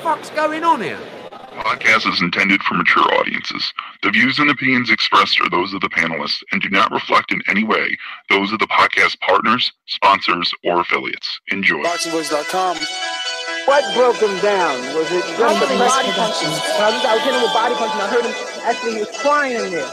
fuck's going on here? Podcast is intended for mature audiences. The views and opinions expressed are those of the panelists and do not reflect in any way those of the podcast partners, sponsors, or affiliates. Enjoy. BoxingVoice.com. What broke him down? Was it just the body punching? I was hitting him with body punching. I heard him actually, he was crying in there.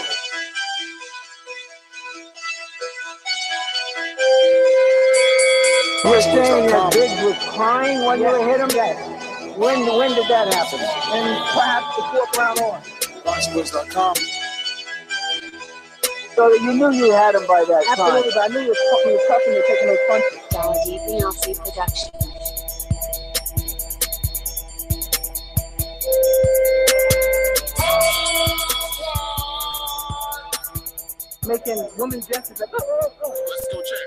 You were saying that Biggs was crying when you hit him? When did that happen? And perhaps the fourth round on. BoxingVoice.com. So you knew you had him by that time. Absolutely, but I knew he was tough and taking those punches. DiBiase Production. Making women's justice like, Let's go, champ.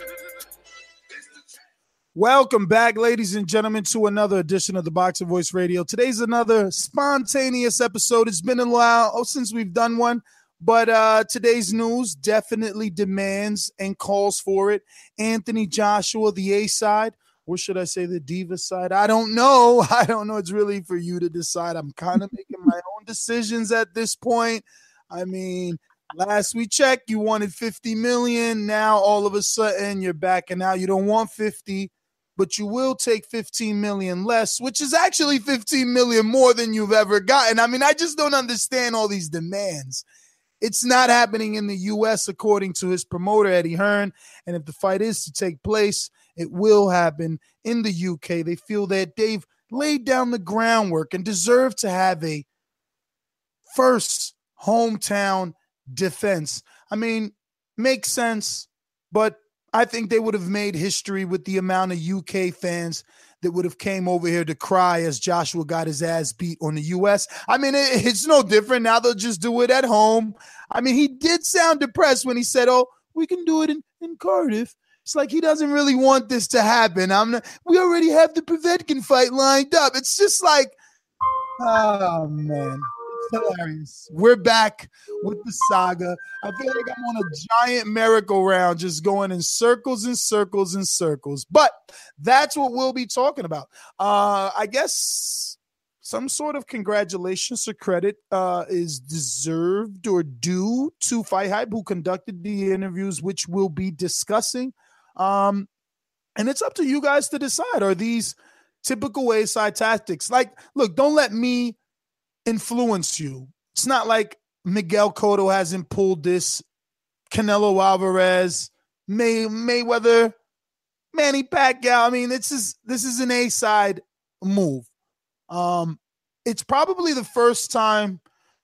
Welcome back, ladies and gentlemen, to another edition of the Boxing Voice Radio. Today's another spontaneous episode. It's been a while since we've done one, but today's news definitely demands and calls for it. Anthony Joshua, the A side, or should I say the Diva side? I don't know. It's really for you to decide. I'm kind of making my own decisions at this point. I mean, last we checked, you wanted $50 million. Now all of a sudden you're backing out. You don't want 50. But you will take $15 million less, which is actually $15 million more than you've ever gotten. I mean, I just don't understand all these demands. It's not happening in the U.S., according to his promoter, Eddie Hearn. And if the fight is to take place, it will happen in the U.K. They feel that they've laid down the groundwork and deserve to have a first hometown defense. I mean, makes sense, but I think they would have made history with the amount of UK fans that would have came over here to cry as Joshua got his ass beat on the US. I mean, it's no different. Now they'll just do it at home. I mean, he did sound depressed when he said, oh, we can do it in Cardiff. It's like he doesn't really want this to happen. We already have the Povetkin fight lined up. It's just like, oh, man. Hilarious. We're back with the saga. I feel like I'm on a giant merry-go-round just going in circles and circles and circles. But that's what we'll be talking about. I guess some sort of congratulations or credit is deserved or due to Fight Hype, who conducted the interviews, which we'll be discussing. And it's up to you guys to decide. Are these typical A-side tactics? Like, look, don't let me influence you. It's not like Miguel Cotto hasn't pulled this. Canelo Alvarez, Mayweather, Manny Pacquiao. I mean, this is an A-side move. It's probably the first time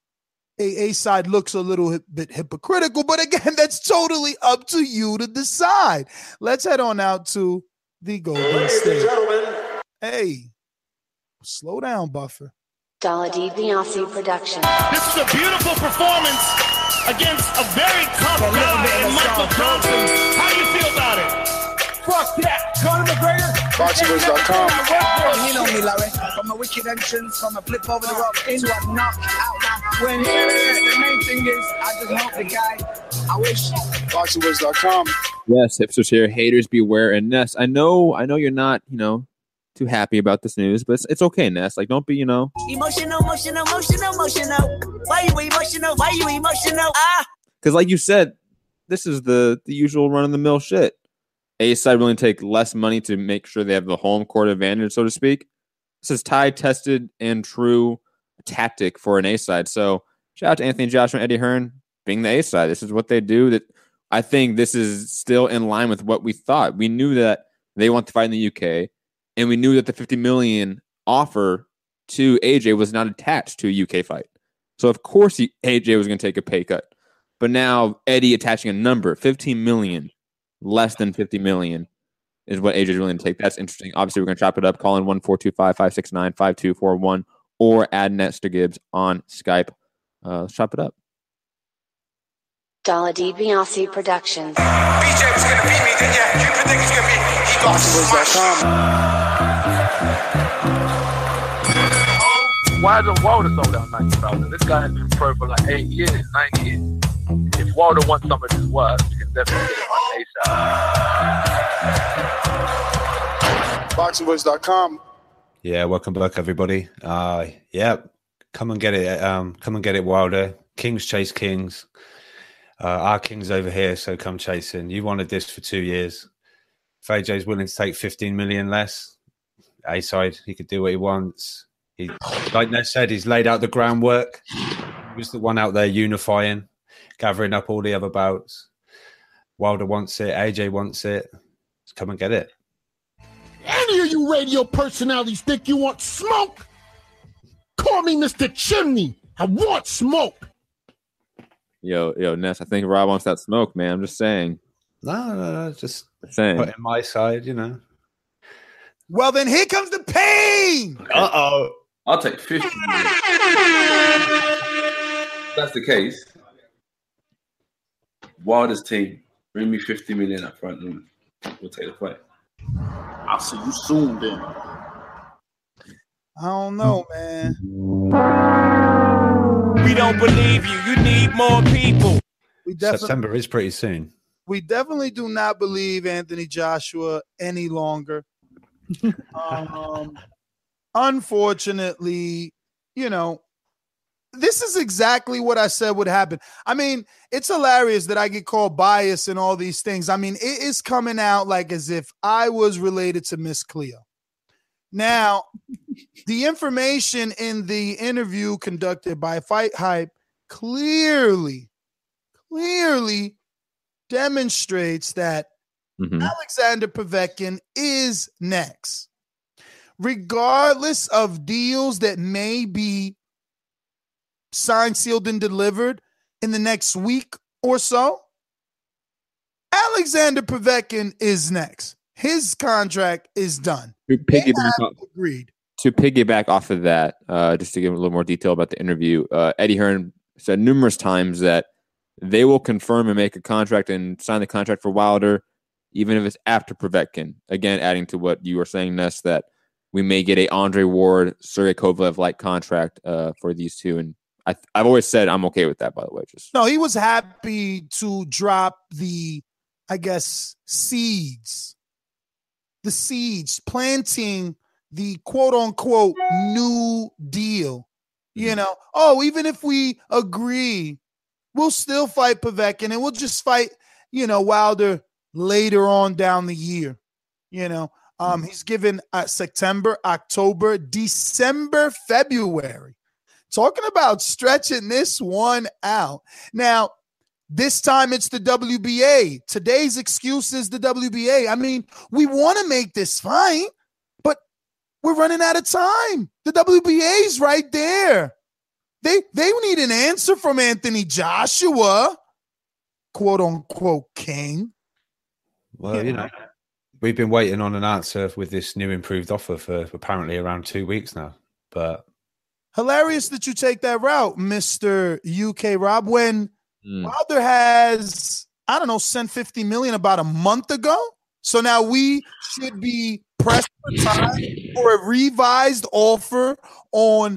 a side looks a little bit hypocritical, but again, that's totally up to you to decide. Let's head on out to the Golden State. Hey, slow down, Buffer. DiBiase Production. This is a beautiful performance against a very tough guy, Michael Johnson. How do you feel about it? fuck that. Conor McGregor. BoxingVoice.com. You know me, Larry. From a wicked entrance, from a flip over the rock into a knockout. When the main thing is, I just help the guy. I wish. BoxingVoice.com. Yes, hipsters here. Haters beware. And Ness, I know you're not, too happy about this news, but it's okay, Ness. Like, don't be, Emotional. Why you emotional? Because like you said, this is the usual run-of-the-mill shit. A-side willing to take less money to make sure they have the home court advantage, so to speak. This is tried, tested, and true tactic for an A-side. So shout out to Anthony Joshua and Eddie Hearn being the A-side. This is what they do. That I think this is still in line with what we thought. We knew that they want to fight in the UK, and we knew that the $50 million offer to AJ was not attached to a UK fight. So of course AJ was going to take a pay cut. But now Eddie attaching a number, $15 million, less than $50 million is what AJ is willing to take. That's interesting. Obviously, we're going to chop it up. Call in 1-425-569-5241 or add Nestor Gibbs on Skype. Let's chop it up. DiBiase Productions. BJ was going to beat me, didn't you? You predict he's going to beat me. He got smashed. Why isn't Wilder sold out 90,000? This guy has been pro for like 8 years, 9 years. If Wilder wants some of his work, you can definitely get it on ASAP. BoxingVoice.com. Yeah, welcome back, everybody. Yeah, come and get it. Come and get it, Wilder. Kings chase kings. Our king's over here, so come chasing. You wanted this for 2 years. If AJ's willing to take 15 million less, A-side, he could do what he wants. He, like Ned said, he's laid out the groundwork. He was the one out there unifying, gathering up all the other bouts. Wilder wants it. AJ wants it. Let's come and get it. Any of you radio personalities think you want smoke? Call me Mr. Chimney. I want smoke. Yo, Ness, I think Rob wants that smoke, man. I'm just saying. No, just saying. Put in my side, you know. Well, then here comes the pain. Uh-oh. I'll take 50 million. If that's the case, Wilder's team, bring me 50 million up front and we'll take the fight. I'll see you soon then. I don't know, man. We don't believe you. You need more people. September is pretty soon. We definitely do not believe Anthony Joshua any longer. Unfortunately, this is exactly what I said would happen. I mean, it's hilarious that I get called biased and all these things. I mean, it is coming out like as if I was related to Miss Cleo. Now, the information in the interview conducted by Fight Hype clearly demonstrates that Alexander Povetkin is next. Regardless of deals that may be signed, sealed, and delivered in the next week or so, Alexander Povetkin is next. His contract is done. To piggyback off of that, just to give a little more detail about the interview, Eddie Hearn said numerous times that they will confirm and make a contract and sign the contract for Wilder, even if it's after Povetkin. Again, adding to what you were saying, Ness, that we may get a Andre Ward, Sergey Kovalev-like contract for these two. And I've always said I'm okay with that, by the way. No, he was happy to drop the, seeds. The seeds, planting the quote-unquote new deal. Even if we agree, we'll still fight Povetkin and we'll just fight, Wilder later on down the year. He's given September, October, December, February. Talking about stretching this one out. Now, this time it's the WBA. Today's excuse is the WBA. I mean, we want to make this fight, but we're running out of time. The WBA's right there. They need an answer from Anthony Joshua, quote unquote king. Well, we've been waiting on an answer with this new improved offer for apparently around 2 weeks now. But hilarious that you take that route, Mr. UK Rob, when Wilder has, sent 50 million about a month ago. So now we should be pressed for time for a revised offer on,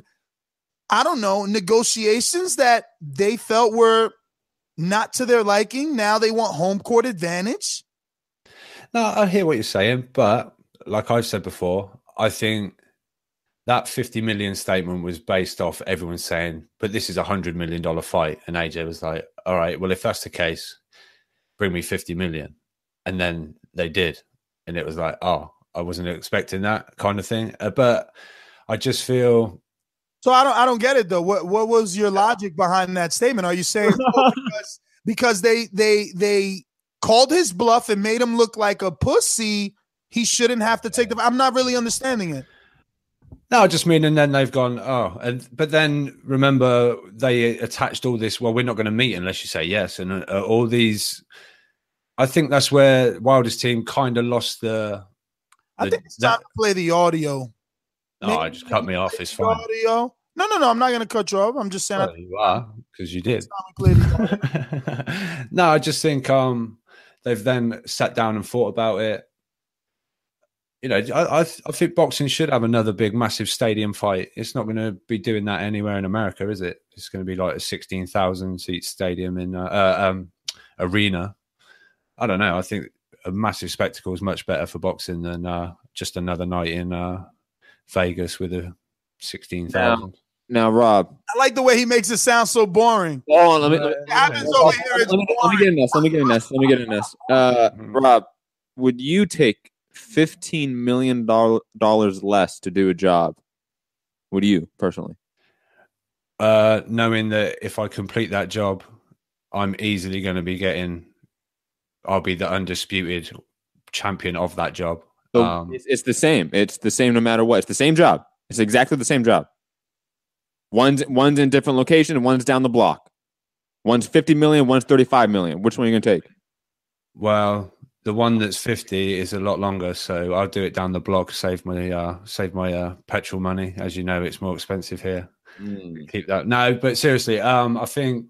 negotiations that they felt were not to their liking. Now they want home court advantage. No, I hear what you're saying, but like I've said before, I think that 50 million statement was based off everyone saying, but this is $100 million fight. And AJ was like, all right, well, if that's the case, bring me 50 million. And then they did. And it was like, oh, I wasn't expecting that kind of thing. But I just feel. So I don't get it though. What was your logic behind that statement? Are you saying because they called his bluff and made him look like a pussy, he shouldn't have to take the. I'm not really understanding it. No, I just mean, and then they've gone, but then remember they attached all this. Well, we're not going to meet unless you say yes, and all these. I think that's where Wilder's team kind of lost the. I think it's time to play the audio. No, just cut me off. It's fine. Audio. No. I'm not going to cut you off. I'm just saying. You are, because you did. No, I just think they've then sat down and thought about it. I think boxing should have another big, massive stadium fight. It's not going to be doing that anywhere in America, is it? It's going to be like a 16,000 seat stadium in arena. I don't know. I think a massive spectacle is much better for boxing than just another night in Vegas with a 16,000. Now, Rob. I like the way he makes it sound so boring. Oh, let me get in this. Rob, would you take $15 million less to do a job? Would you personally? Knowing that if I complete that job, I'm easily going to be I'll be the undisputed champion of that job. So it's the same. It's the same no matter what. It's the same job. It's exactly the same job. One's in different location and one's down the block. One's 50 million, one's 35 million. Which one are you going to take? Well, the one that's 50 is a lot longer, so I'll do it down the block, save my petrol money. As you know, it's more expensive here. Keep that. No, but seriously, I think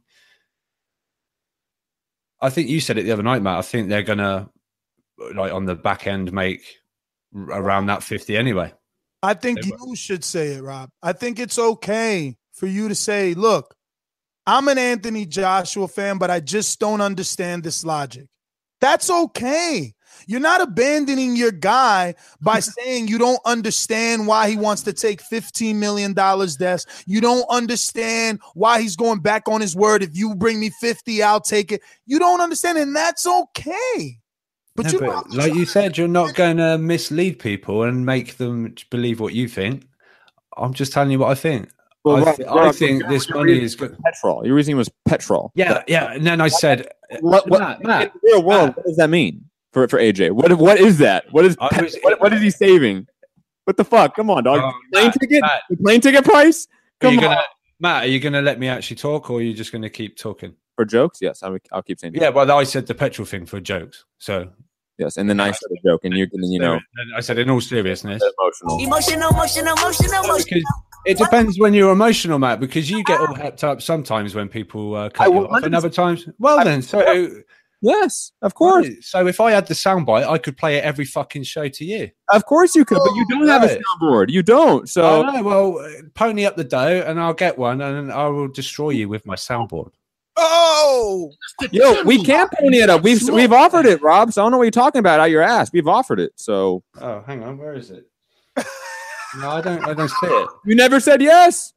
you said it the other night, Matt. I think they're gonna, like, on the back end, make around that 50 anyway. I think you should say it, Rob. I think it's okay for you to say, look, I'm an Anthony Joshua fan, but I just don't understand this logic. That's okay. You're not abandoning your guy by saying you don't understand why he wants to take $15 million less. You don't understand why he's going back on his word. If you bring me 50, I'll take it. You don't understand, and that's okay. But, like you said, you're not going to mislead people and make them believe what you think. I'm just telling you what I think. Well, I think this money is good. Petrol. Your reasoning was petrol. Yeah. And then I said, Matt, in the real world, what does that mean for AJ? What is that? What is he saving? What the fuck? Come on, dog. Plane ticket price? Come on. Matt, are you going to let me actually talk, or are you just going to keep talking? For jokes? Yes, I'll keep saying. Yeah, well, I said the petrol thing for jokes. So yes, and then I said a joke, and I said in all seriousness, Emotional. Because it depends when you're emotional, Matt. Because you get all hepped up sometimes when people cut you off, and other times. Yes, of course. So if I had the soundbite, I could play it every fucking show to you. Of course you could, but you don't have a soundboard. You don't. So I know. Well, pony up the dough, and I'll get one, and I will destroy you with my soundboard. Oh, yo, we can't pony it up. We've offered it, Rob. So I don't know what you're talking about out your ass. We've offered it. So hang on, where is it? No, I don't see it. You never said yes.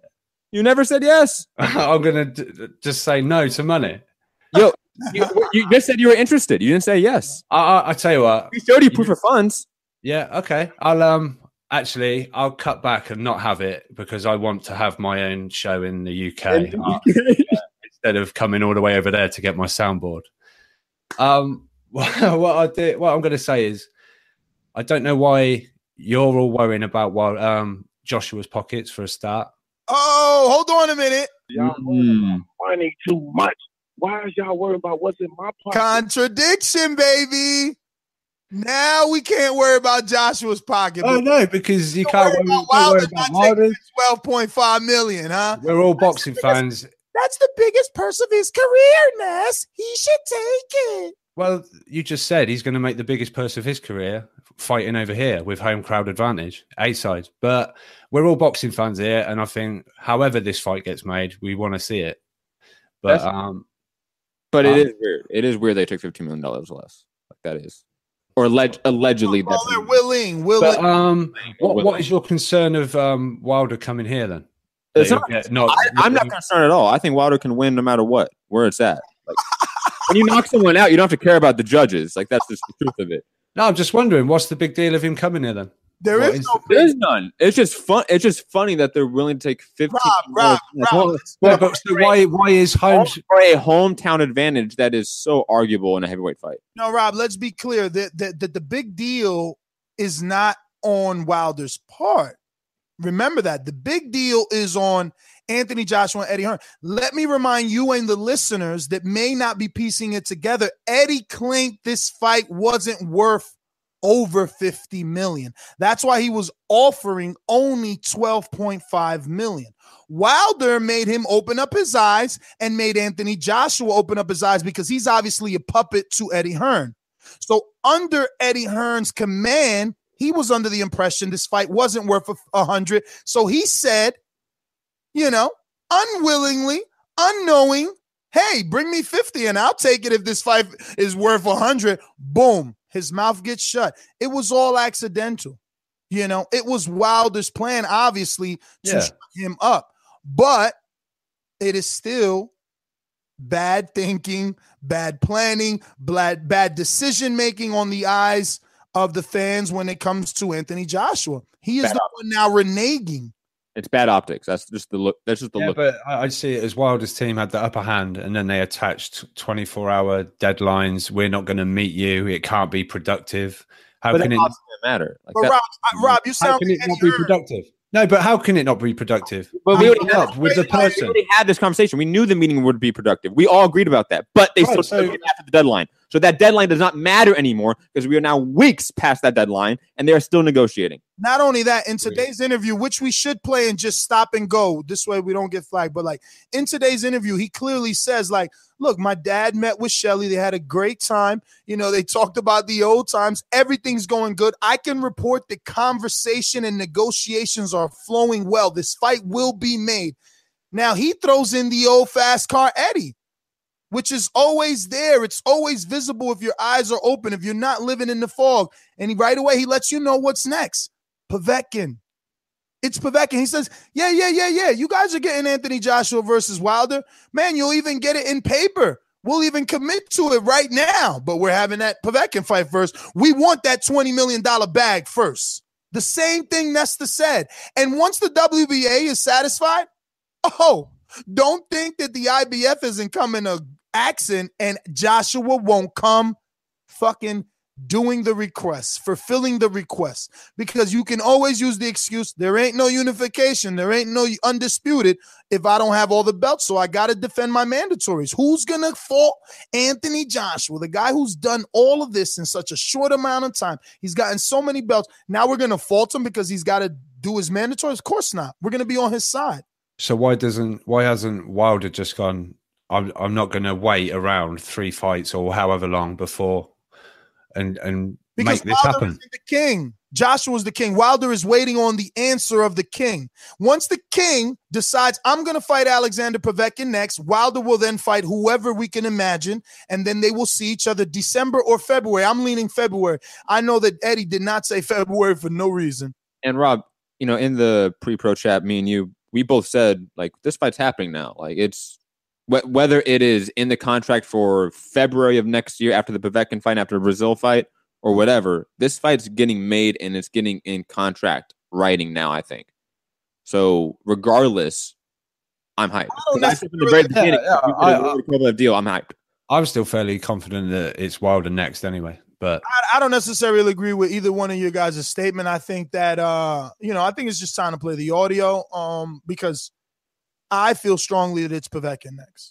I'm gonna just say no to money. Yo, you just said you were interested. You didn't say yes. I tell you what. We showed you proof of funds. Yeah. Okay. I'll cut back and not have it because I want to have my own show in the UK. Instead of coming all the way over there to get my soundboard. What I'm going to say is, I don't know why you're all worrying about Joshua's pockets for a start. Oh, hold on a minute. Y'all worrying about money too much. Why is y'all worried about what's in my pocket? Contradiction, baby. Now we can't worry about Joshua's pocket. Oh no, because you can't worry about Wilder's. 12.5 million, huh? We're all boxing fans. That's the biggest purse of his career, Ness. He should take it. Well, you just said he's going to make the biggest purse of his career fighting over here with home crowd advantage, A-side. But we're all boxing fans here, and I think however this fight gets made, we want to see it. But it is weird. It is weird they took $15 million less. Like that is. Or allegedly. Well, they're willing. But, what is your concern of Wilder coming here then? I'm not concerned at all. I think Wilder can win no matter what, where it's at. Like, when you knock someone out, you don't have to care about the judges. Like that's just the truth of it. No, I'm just wondering, what's the big deal of him coming here then? There's none. It's just fun. It's just funny that they're willing to take 15. Rob, why is home for a hometown advantage that is so arguable in a heavyweight fight? No, Rob. Let's be clear that the big deal is not on Wilder's part. Remember that. The big deal is on Anthony Joshua and Eddie Hearn. Let me remind you and the listeners that may not be piecing it together. Eddie claimed this fight wasn't worth over $50 million. That's why he was offering only $12.5 million. Wilder made him open up his eyes and made Anthony Joshua open up his eyes because he's obviously a puppet to Eddie Hearn. So under Eddie Hearn's command, he was under the impression this fight wasn't worth 100. So he said, unwillingly, unknowing, hey, bring me 50 and I'll take it if this fight is worth 100. Boom. His mouth gets shut. It was all accidental. You know, it was Wilder's plan, obviously, to Yeah. shut him up. But it is still bad thinking, bad planning, bad decision-making on the eyes of the fans when it comes to Anthony Joshua. He is Bad the one now reneging. It's bad optics. That's just the look. That's just the look. But I see it as Wilder's team had the upper hand, and then they attached 24-hour deadlines. We're not going to meet you. It can't be productive. How But can that it? doesn't matter. Like But that- Rob, you How sound can like it not Eddie be Hearn. productive? No, but how can it not be productive? But we I'm already had, up with the we person. already had this conversation. We knew the meeting would be productive. We all agreed about that. But they Right, still took it after the deadline. So that deadline does not matter anymore because we are now weeks past that deadline and they are still negotiating. Not only that, in today's interview, which we should play and just stop and go, this way we don't get flagged. But like in today's interview, he clearly says, like, look, my dad met with Shelly. They had a great time. You know, they talked about the old times. Everything's going good. I can report the conversation and negotiations are flowing well. This fight will be made. Now he throws in the old fast car Eddie, which is always there. It's always visible if your eyes are open, if you're not living in the fog. And right away, he lets you know what's next. Povetkin. It's Povetkin. He says, yeah. You guys are getting Anthony Joshua versus Wilder. Man, you'll even get it in paper. We'll even commit to it right now. But we're having that Povetkin fight first. We want that $20 million bag first. The same thing Nesta said. And once the WBA is satisfied, don't think that the IBF isn't coming to action and Joshua won't come fucking doing the request, fulfilling the request. Because you can always use the excuse, there ain't no unification, there ain't no undisputed if I don't have all the belts, so I got to defend my mandatories. Who's going to fault Anthony Joshua, the guy who's done all of this in such a short amount of time? He's gotten so many belts. Now we're going to fault him because he's got to do his mandatories? Of course not. We're going to be on his side. So why hasn't Wilder just gone, I'm not going to wait around 3 fights or however long before and because make this Wilder happen? isn't the king. Joshua's the king. Wilder is waiting on the answer of the king. Once the king decides, I'm going to fight Alexander Povetkin next, Wilder will then fight whoever we can imagine, and then they will see each other December or February. I'm leaning February. I know that Eddie did not say February for no reason. And Rob, you know, in the pre-pro chat, me and you, we both said, like, this fight's happening now. Like, it's whether it is in the contract for February of next year after the Povetkin fight, after the Brazil fight, or whatever, this fight's getting made and it's getting in contract writing now, I think. So regardless, I'm hyped. I said from the very beginning, deal, I'm hyped. I'm still fairly confident that it's Wilder next anyway. But I don't necessarily agree with either one of your guys' statement. I think that, I think it's just time to play the audio because I feel strongly that it's Povetkin next.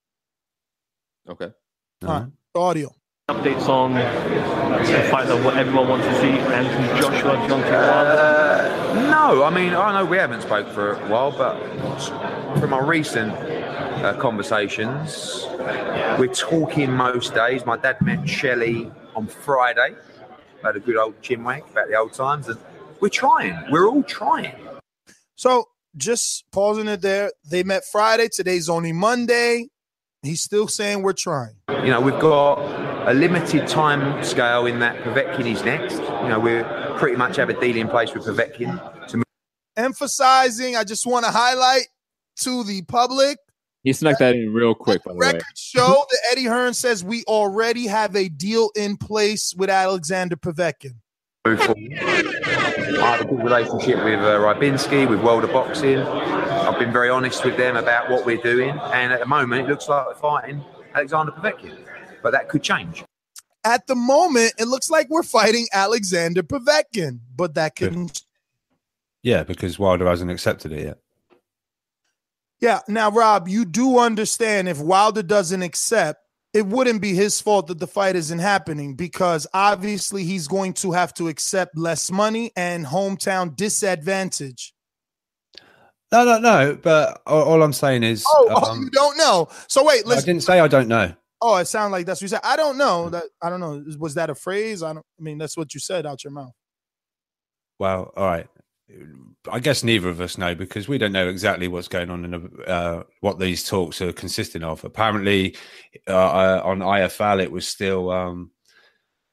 Okay. All right, audio. Updates on the fight that everyone wants to see, Anthony Joshua, Deontay Wilder? No, I mean, I know we haven't spoke for a while, but from our recent conversations, we're talking most days. My dad met Shelley on Friday, had a good old chinwag about the old times, and we're trying. We're all trying. So just pausing it there. They met Friday. Today's only Monday. He's still saying we're trying. You know, we've got a limited time scale in that Povetkin is next. You know, we're pretty much have a deal in place with Povetkin to emphasizing, I just want to highlight to the public. He snuck that in real quick, by the way. Records show that Eddie Hearn says we already have a deal in place with Alexander Povetkin. I have a good relationship with Rybinski, with World of Boxing. I've been very honest with them about what we're doing, and at the moment it looks like we're fighting Alexander Povetkin, but that could change. At the moment, it looks like we're fighting Alexander Povetkin, but that could. Yeah, because Wilder hasn't accepted it yet. Yeah. Now, Rob, you do understand if Wilder doesn't accept, it wouldn't be his fault that the fight isn't happening because obviously he's going to have to accept less money and hometown disadvantage. No. But all I'm saying is, you don't know. So wait, I didn't say I don't know. Oh, it sounded like that's what you said. I don't know. I don't know. Was that a phrase? I mean, that's what you said out your mouth. Well, all right. I guess neither of us know because we don't know exactly what's going on in what these talks are consisting of. Apparently, on IFL, it was still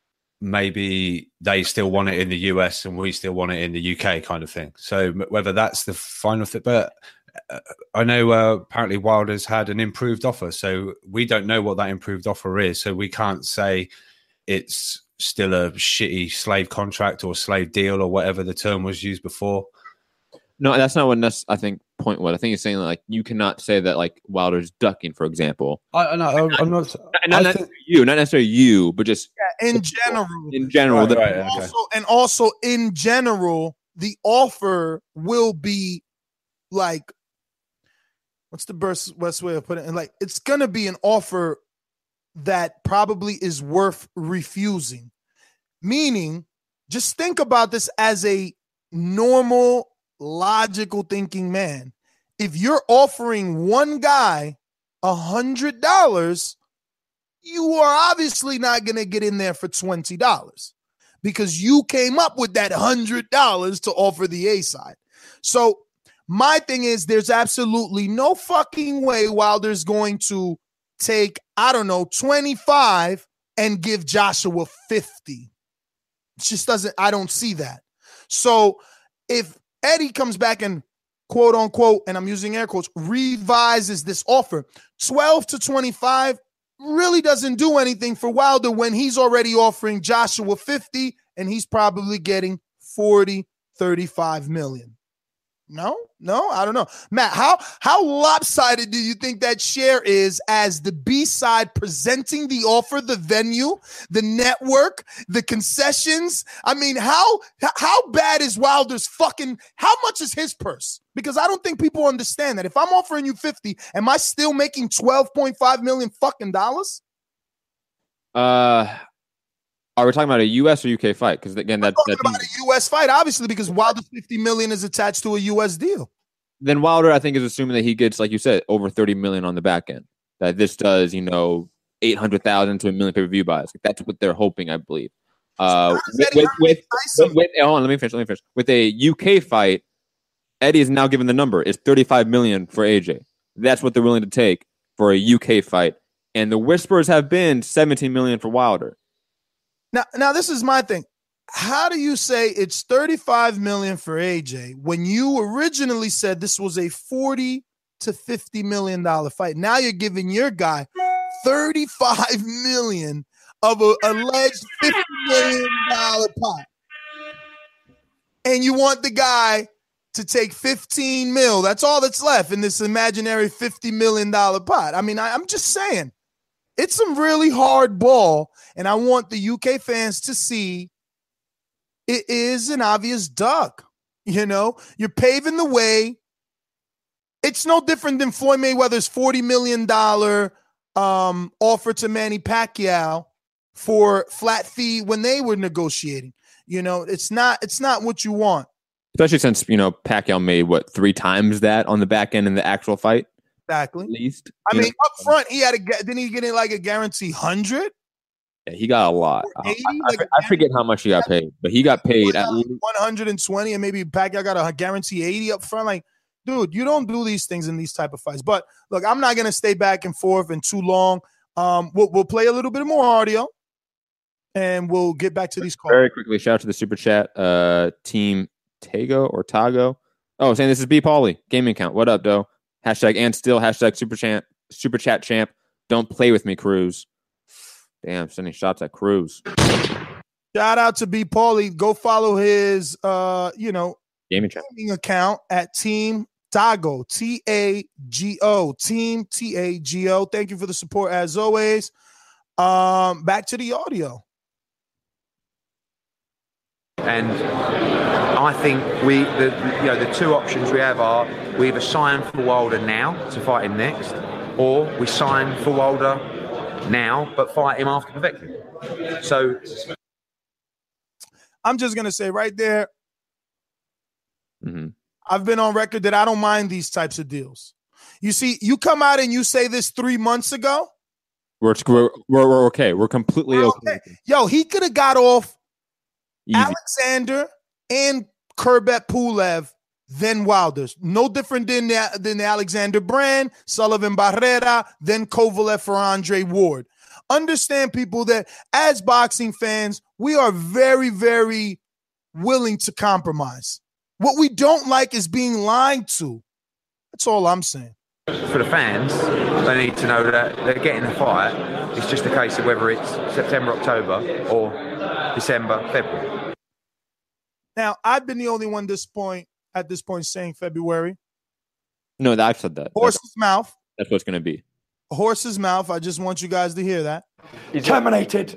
maybe they still want it in the US and we still want it in the UK kind of thing. So whether that's the final thing, but I know apparently Wilder's had an improved offer. So we don't know what that improved offer is. So we can't say it's still a shitty slave contract or slave deal or whatever the term was used before. No, that's not what I think point was. I think he's saying that, like, you cannot say that, like, Wilder's ducking, for example. I'm not. Not necessarily you, but just in general. In general, right, also in general, the offer will be like, what's the best way of putting it? Like, it's gonna be an offer that probably is worth refusing. Meaning, just think about this as a normal, logical thinking man. If you're offering one guy $100, you are obviously not going to get in there for $20 because you came up with that $100 to offer the A side. So my thing is, there's absolutely no fucking way Wilder's going to take, 25 and give Joshua 50. It just doesn't, I don't see that. So if Eddie comes back and quote unquote, and I'm using air quotes, revises this offer, 12 to 25 really doesn't do anything for Wilder when he's already offering Joshua 50 and he's probably getting 40, 35 million. No, I don't know. Matt, how lopsided do you think that share is as the B side presenting the offer, the venue, the network, the concessions? I mean, how bad is Wilder's fucking, how much is his purse? Because I don't think people understand that. If I'm offering you 50, am I still making $12.5 million fucking dollars? Are we talking about a U.S. or U.K. fight? Because again, that's about a U.S. fight, obviously, because Wilder's $50 million is attached to a U.S. deal. Then Wilder, I think, is assuming that he gets, like you said, over $30 million on the back end. That this does, 800,000 to $1 million pay-per-view buys. That's what they're hoping, I believe. Hold on, let me finish. With a UK fight, Eddie is now given the number. It's $35 million for AJ. That's what they're willing to take for a UK fight, and the whispers have been $17 million for Wilder. Now, this is my thing. How do you say it's $35 million for AJ when you originally said this was a $40 to $50 million fight? Now you're giving your guy $35 million of an alleged $50 million pot. And you want the guy to take 15 mil. That's all that's left in this imaginary $50 million pot. I mean, I'm just saying. It's some really hard ball, and I want the UK fans to see it is an obvious duck. You're paving the way. It's no different than Floyd Mayweather's $40 million offer to Manny Pacquiao for flat fee when they were negotiating. It's not what you want. Especially since, Pacquiao made, 3 times that on the back end in the actual fight? Exactly. At least. I mean, up front, didn't he get like a guarantee 100? Yeah, he got a lot. I forget how much he got paid, but he got paid at least 120, and maybe Pacquiao got a guarantee 80 up front. Like, dude, you don't do these things in these type of fights. But look, I'm not gonna stay back and forth and too long. We'll play a little bit more audio, and we'll get back to these calls very quickly. Shout out to the super chat, Team Tago or Tago. Oh, saying this is B Pauly gaming account. What up, though? Hashtag and still hashtag super chat champ. Don't play with me, Cruz. Damn, sending shots at Cruz. Shout out to B Pauly. Go follow his gaming account at Team Tago. TAGO. Team TAGO. Thank you for the support as always. Back to the audio. And I think the 2 options we have are we either sign for Wilder now to fight him next, or we sign for Wilder now but fight him after perfecting. So I'm just gonna say right there, I've been on record that I don't mind these types of deals. You see, you come out and you say this 3 months ago. We're okay. We're completely okay. Yo, he could have got off easy. Alexander and Kurbet Pulev then Wilder's. No different than the Alexander Brand, Sullivan Barrera, then Kovalev for Andre Ward. Understand, people, that as boxing fans, we are very, very willing to compromise. What we don't like is being lied to. That's all I'm saying. For the fans, they need to know that they're getting a fight. It's just a case of whether it's September, October, or December, February. Now, I've been the only one at this point saying February. No, I've said that. Horse's mouth. That's what's going to be. Horse's mouth. I just want you guys to hear that. Terminated.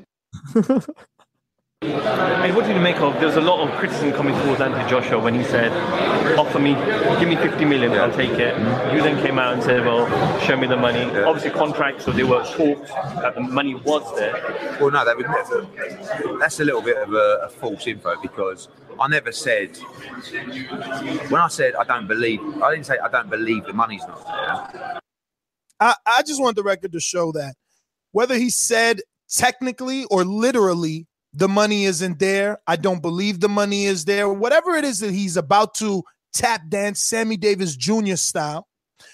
And what did you make of? There's a lot of criticism coming towards Anthony Joshua when he said, give me 50 million, I'll take it. You then came out and said, well, show me the money. Obviously contracts, so they were talks that the money was there. Well, no, that's a little bit of a false info, because I never said, when I said I didn't say I don't believe the money's not there. I just want the record to show that whether he said technically or literally the money isn't there, I don't believe the money is there, whatever it is that he's about to tap dance Sammy Davis Jr. style,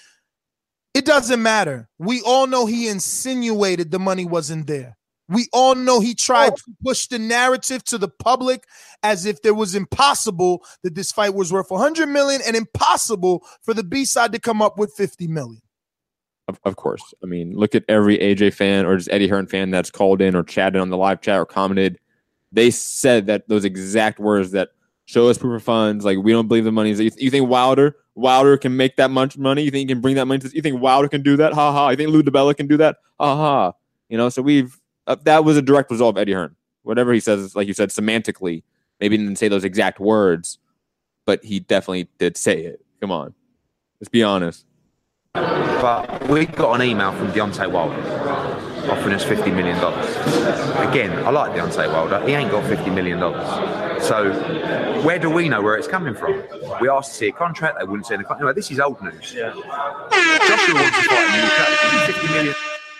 it doesn't matter. We all know he insinuated the money wasn't there. We all know he tried to push the narrative to the public as if there was impossible that this fight was worth $100 million and impossible for the B-side to come up with $50 million. Of course. I mean, look at every AJ fan or just Eddie Hearn fan that's called in or chatted on the live chat or commented. They said that those exact words, that show us proof of funds. Like, we don't believe the money. You think Wilder can make that much money? You think he can bring that money? You think Wilder can do that? Ha ha. You think Lou DiBella can do that? Ha ha. You know, so that was a direct result of Eddie Hearn. Whatever he says, like you said, semantically, maybe he didn't say those exact words, but he definitely did say it. Come on. Let's be honest. But we got an email from Deontay Wilder offering us $50 million. Again, I like Deontay Wilder. He ain't got $50 million. So where do we know where it's coming from? We asked to see a contract. They wouldn't see the contract. Anyway, this is old news. Yeah. Joshua wants to fight in the UK. $50 million.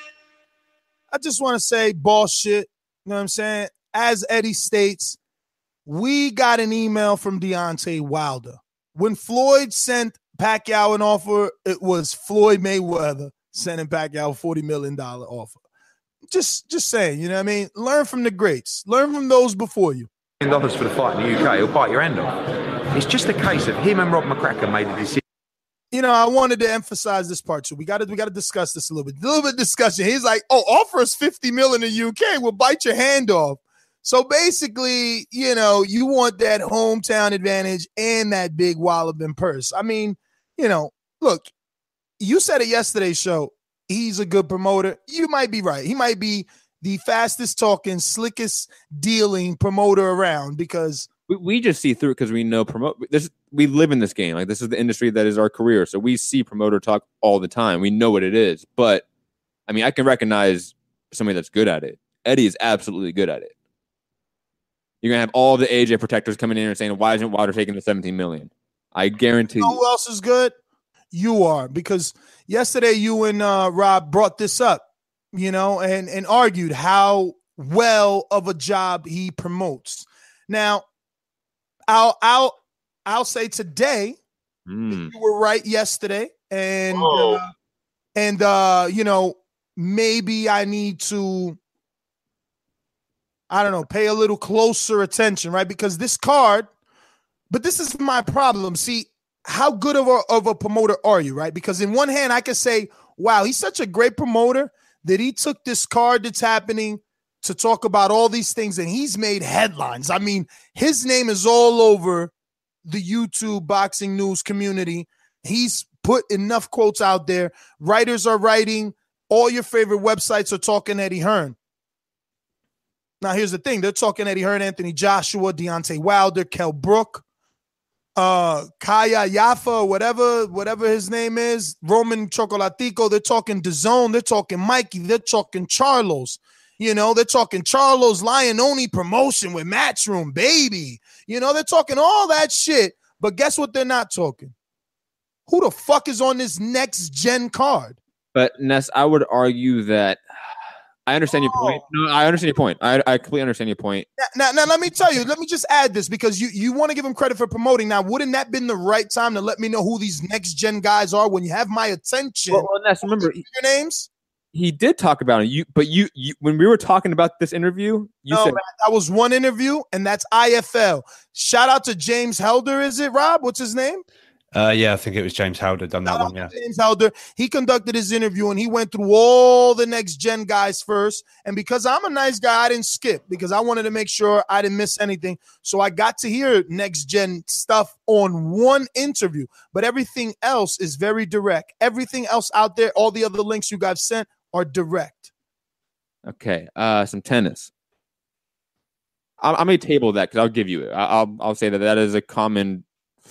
I just want to say bullshit. You know what I'm saying? As Eddie states, we got an email from Deontay Wilder. When Floyd sent Pacquiao an offer, it was Floyd Mayweather sending Pacquiao a $40 million offer. Just saying, you know what I mean? Learn from the greats. Learn from those before you. $1 for the fight in the UK, he'll bite your hand off. It's just a case of him and Rob McCracken made a decision. You know, I wanted to emphasize this part too. We got to discuss this a little bit discussion. He's like, offer us $50 million in the UK, we'll bite your hand off. So basically, you know, you want that hometown advantage and that big walloping purse. I mean, you know, look, you said it yesterday's show. He's a good promoter. You might be right. He might be the fastest talking, slickest dealing promoter around, because we just see through it because we know we live in this game. Like, this is the industry that is our career. So we see promoter talk all the time. We know what it is. But I mean, I can recognize somebody that's good at it. Eddie is absolutely good at it. You're going to have all the AJ protectors coming in and saying, why isn't Wilder taking the $17 million? I guarantee you. Who else is good? You are, because yesterday you and Rob brought this up, you know, and argued how well of a job he promotes. Now, I'll say today you were right yesterday, and you know, maybe I need to, I don't know, pay a little closer attention, right? Because this card, but this is my problem. See, how good of a promoter are you, right? Because in one hand, I could say, wow, he's such a great promoter that he took this card that's happening to talk about all these things, and he's made headlines. I mean, his name is all over the YouTube boxing news community. He's put enough quotes out there. Writers are writing. All your favorite websites are talking Eddie Hearn. Now, here's the thing. They're talking Eddie Hearn, Anthony Joshua, Deontay Wilder, Kell Brook, Kaya Yafa, whatever his name is, Roman Chocolatico. They're talking DAZN. They're talking Mikey. They're talking Charlos. You know, they're talking Charlos Liononi promotion with Matchroom, baby. You know, they're talking all that shit. But guess what they're not talking? Who the fuck is on this next gen card? But Ness, I would argue that I understand your point. No, I understand your point. I completely understand your point. Now, let me tell you. Let me just add this, because you want to give him credit for promoting. Now, wouldn't that been the right time to let me know who these next gen guys are when you have my attention? Well, Ness, remember your names. He did talk about it. But you when we were talking about this interview, you said man, that was one interview, and that's IFL. Shout out to James Helder. Is it Rob? What's his name? Yeah, I think it was James Helder done that one. Yeah, James Helder. He conducted his interview, and he went through all the next gen guys first. And because I'm a nice guy, I didn't skip because I wanted to make sure I didn't miss anything. So I got to hear next gen stuff on one interview, but everything else is very direct. Everything else out there, all the other links you guys sent are direct. Okay, some tennis. I'm gonna table that because I'll give you it. I'll say that is a common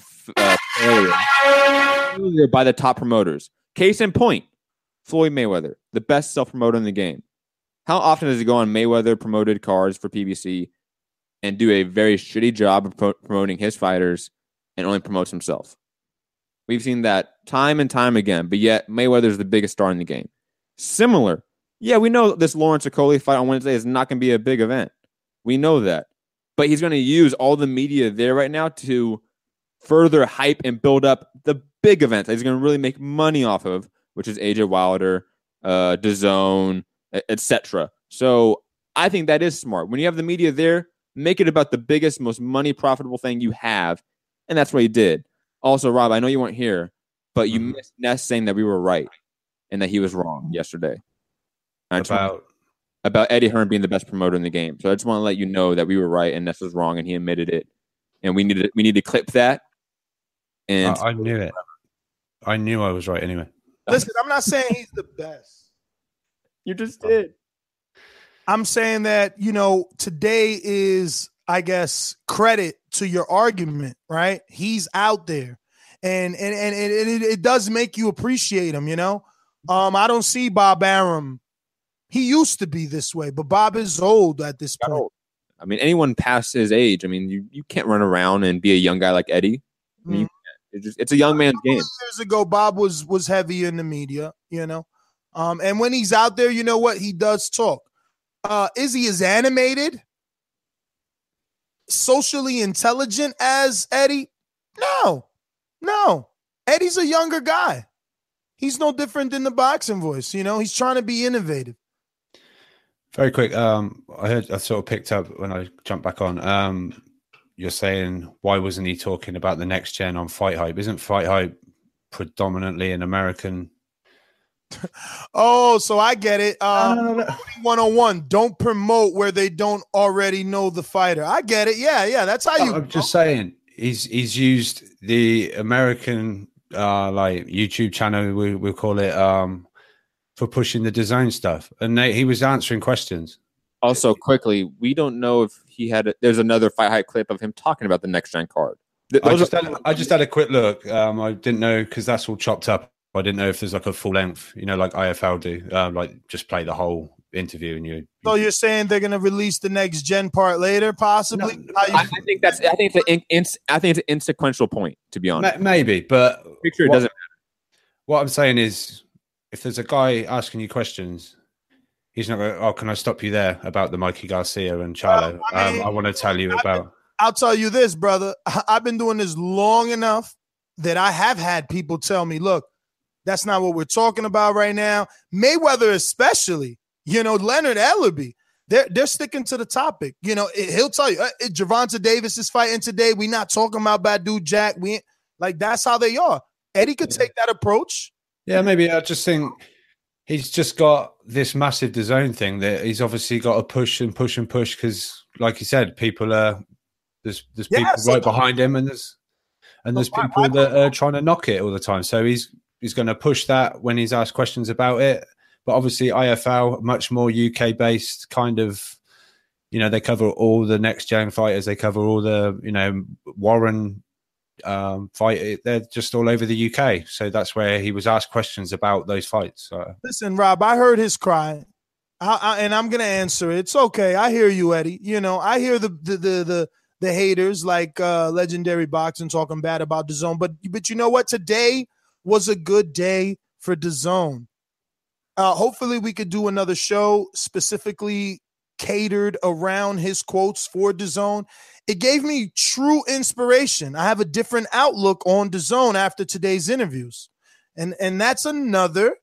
failure by the top promoters. Case in point, Floyd Mayweather, the best self-promoter in the game. How often does he go on Mayweather promoted cards for PBC and do a very shitty job of promoting his fighters and only promotes himself? We've seen that time and time again, but yet Mayweather's the biggest star in the game. Similar. Yeah, we know this Lawrence Okolie fight on Wednesday is not going to be a big event. We know that. But he's going to use all the media there right now to further hype and build up the big events that he's going to really make money off of, which is AJ Wilder, DAZN, etc. So I think that is smart. When you have the media there, make it about the biggest, most money profitable thing you have. And that's what he did. Also, Rob, I know you weren't here, but you missed Ness saying that we were right and that he was wrong yesterday. About Eddie Hearn being the best promoter in the game. So I just want to let you know that we were right and Ness was wrong and he admitted it. And we need to clip that. And I knew it. I knew I was right anyway. Listen, I'm not saying he's the best. You just did. I'm saying that, today is, I guess, credit to your argument, right? He's out there. And it does make you appreciate him, I don't see Bob Arum. He used to be this way, but Bob is old at this point. I mean, anyone past his age, I mean, you can't run around and be a young guy like Eddie. I mean, it's a young man's game. Years ago, Bob was heavy in the media, and when he's out there, you know what? He does talk. Is he as animated, socially intelligent as Eddie? No. Eddie's a younger guy. He's no different than the boxing voice. He's trying to be innovative. Very quick. I sort of picked up when I jumped back on. You're saying, why wasn't he talking about the next gen on Fight Hype? Isn't Fight Hype predominantly an American? Oh, so I get it. 101. Don't promote where they don't already know the fighter. I get it. Yeah. That's how you. I'm just saying he's used the American like YouTube channel, we'll call it, for pushing the DAZN stuff, and he was answering questions. Also, quickly, we don't know if he had. There's another Fight Hype clip of him talking about the next gen card. I just had a quick look. I didn't know because that's all chopped up. I didn't know if there's like a full length, like IFL do, like just play the whole interview and you. So you're saying they're going to release the next gen part later, possibly? No, I think it's an insequential point, to be honest. Maybe, but picture it doesn't matter. What I'm saying is, if there's a guy asking you questions, he's not going, oh, can I stop you there about the Mikey Garcia and Charlo? I want to tell you about. I'll tell you this, brother. I've been doing this long enough that I have had people tell me, look, that's not what we're talking about right now. Mayweather especially, Leonard Ellerby, they're sticking to the topic. He'll tell you, Gervonta Davis is fighting today. We're not talking about Badu Jack. That's how they are. Eddie could take that approach. Yeah, maybe. I just think he's just got this massive DAZN thing that he's obviously got to push because, like you said, people are there's people right behind him, and there's people that are trying to knock it all the time. So he's going to push that when he's asked questions about it. But obviously, IFL much more UK based, kind of. They cover all the next gen fighters. They cover all the Warren. Fight, they're just all over the UK, so that's where he was asked questions about those fights. Listen, Rob, I heard his cry, and I'm gonna answer it. It's okay. I hear you, Eddie. I hear the haters like Legendary Boxing talking bad about DAZN, but you know what? Today was a good day for DAZN. Hopefully, we could do another show specifically catered around his quotes for DAZN. It gave me true inspiration. I have a different outlook on DAZN after today's interviews. And that's another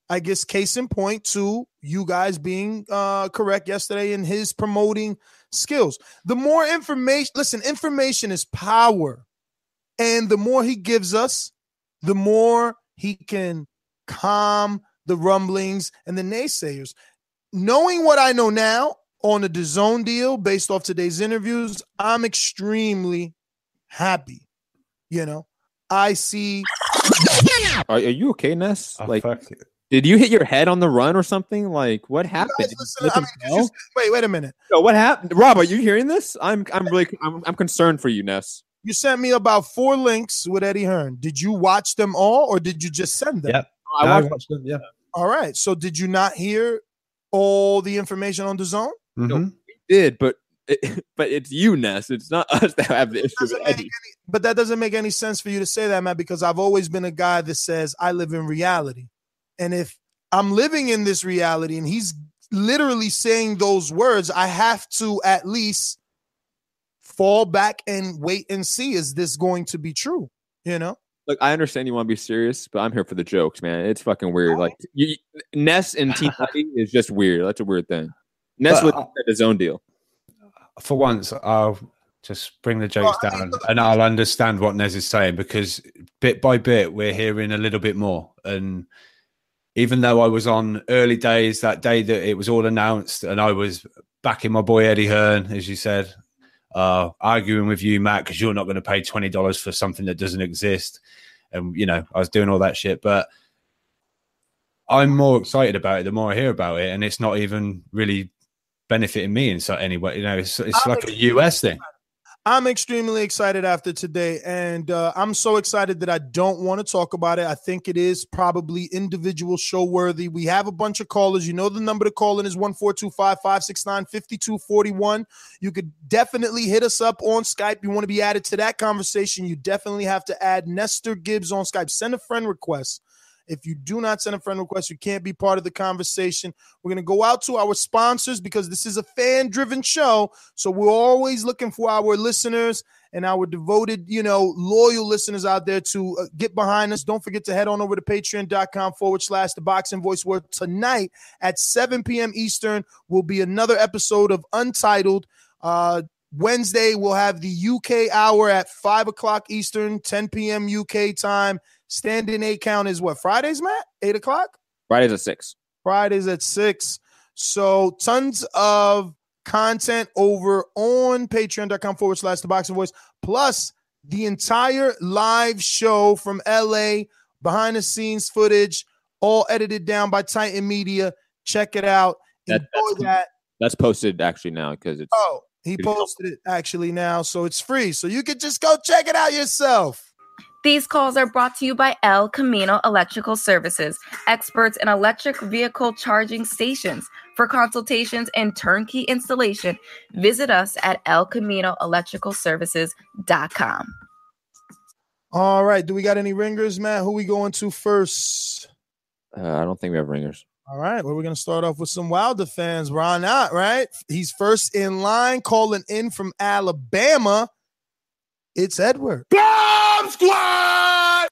I guess case in point to you guys being correct yesterday in his promoting skills. The more information, listen, information is power. And the more he gives us, the more he can calm the rumblings and the naysayers. Knowing what I know now on the DAZN deal based off today's interviews, I'm extremely happy. You know, I see. Are you okay, Ness? Did you hit your head on the run or something? Like, what happened? Listen, wait a minute. No, what happened? Rob, are you hearing this? I'm concerned for you, Ness. You sent me about 4 links with Eddie Hearn. Did you watch them all, or did you just send them? Yep. I watched them. Yeah. All right. So did you not hear all the information on DAZN? No, we did, but it's you, Ness. It's not us that have the issue with Eddie. But that doesn't make any sense for you to say that, Matt, because I've always been a guy that says I live in reality. And if I'm living in this reality and he's literally saying those words, I have to at least fall back and wait and see, is this going to be true? You know? Look, I understand you want to be serious, but I'm here for the jokes, man. It's fucking weird. Like, Ness and Team Eddie is just weird. That's a weird thing. Ness with his own deal. For once, I'll just bring the jokes down and I'll understand what Nez is saying, because bit by bit, we're hearing a little bit more. And even though I was on early days, that day that it was all announced, and I was backing my boy Eddie Hearn, as you said, arguing with you, Matt, because you're not going to pay $20 for something that doesn't exist. And, you know, I was doing all that shit. But I'm more excited about it the more I hear about it. And it's not even really benefiting me in any way. You know, it's like a US thing. I'm extremely excited after today, and I'm so excited that I don't want to talk about it. I think it is probably individual show worthy. We have a bunch of callers. You know the number to call in is 1-425-569-5241. You could definitely hit us up on Skype. You want to be added to that conversation, you definitely have to add Nestor Gibbs on Skype. Send a friend request. If you do not send a friend request, you can't be part of the conversation. We're going to go out to our sponsors because this is a fan-driven show. So we're always looking for our listeners and our devoted, loyal listeners out there to get behind us. Don't forget to head on over to patreon.com/The Boxing Voice, where tonight at 7 p.m. Eastern will be another episode of Untitled. Wednesday, we'll have the UK hour at 5 o'clock Eastern, 10 p.m. UK time. Standing 8 count is what? Fridays, Matt? 8 o'clock? Fridays at 6. Fridays at 6. So tons of content over on patreon.com/The Boxing Voice, plus the entire live show from LA, behind the scenes footage, all edited down by Titan Media. Check it out. Enjoy that. That's posted actually now because it's. Oh, he posted it actually now, so it's free. So you can just go check it out yourself. These calls are brought to you by El Camino Electrical Services, experts in electric vehicle charging stations. For consultations and turnkey installation, visit us at elcaminoelectricalservices.com. All right. Do we got any ringers, Matt? Who we going to first? I don't think we have ringers. All right. Well, we're going to start off with some Wilder fans. Why not, right? He's first in line, calling in from Alabama. It's Edward. Bomb Squad!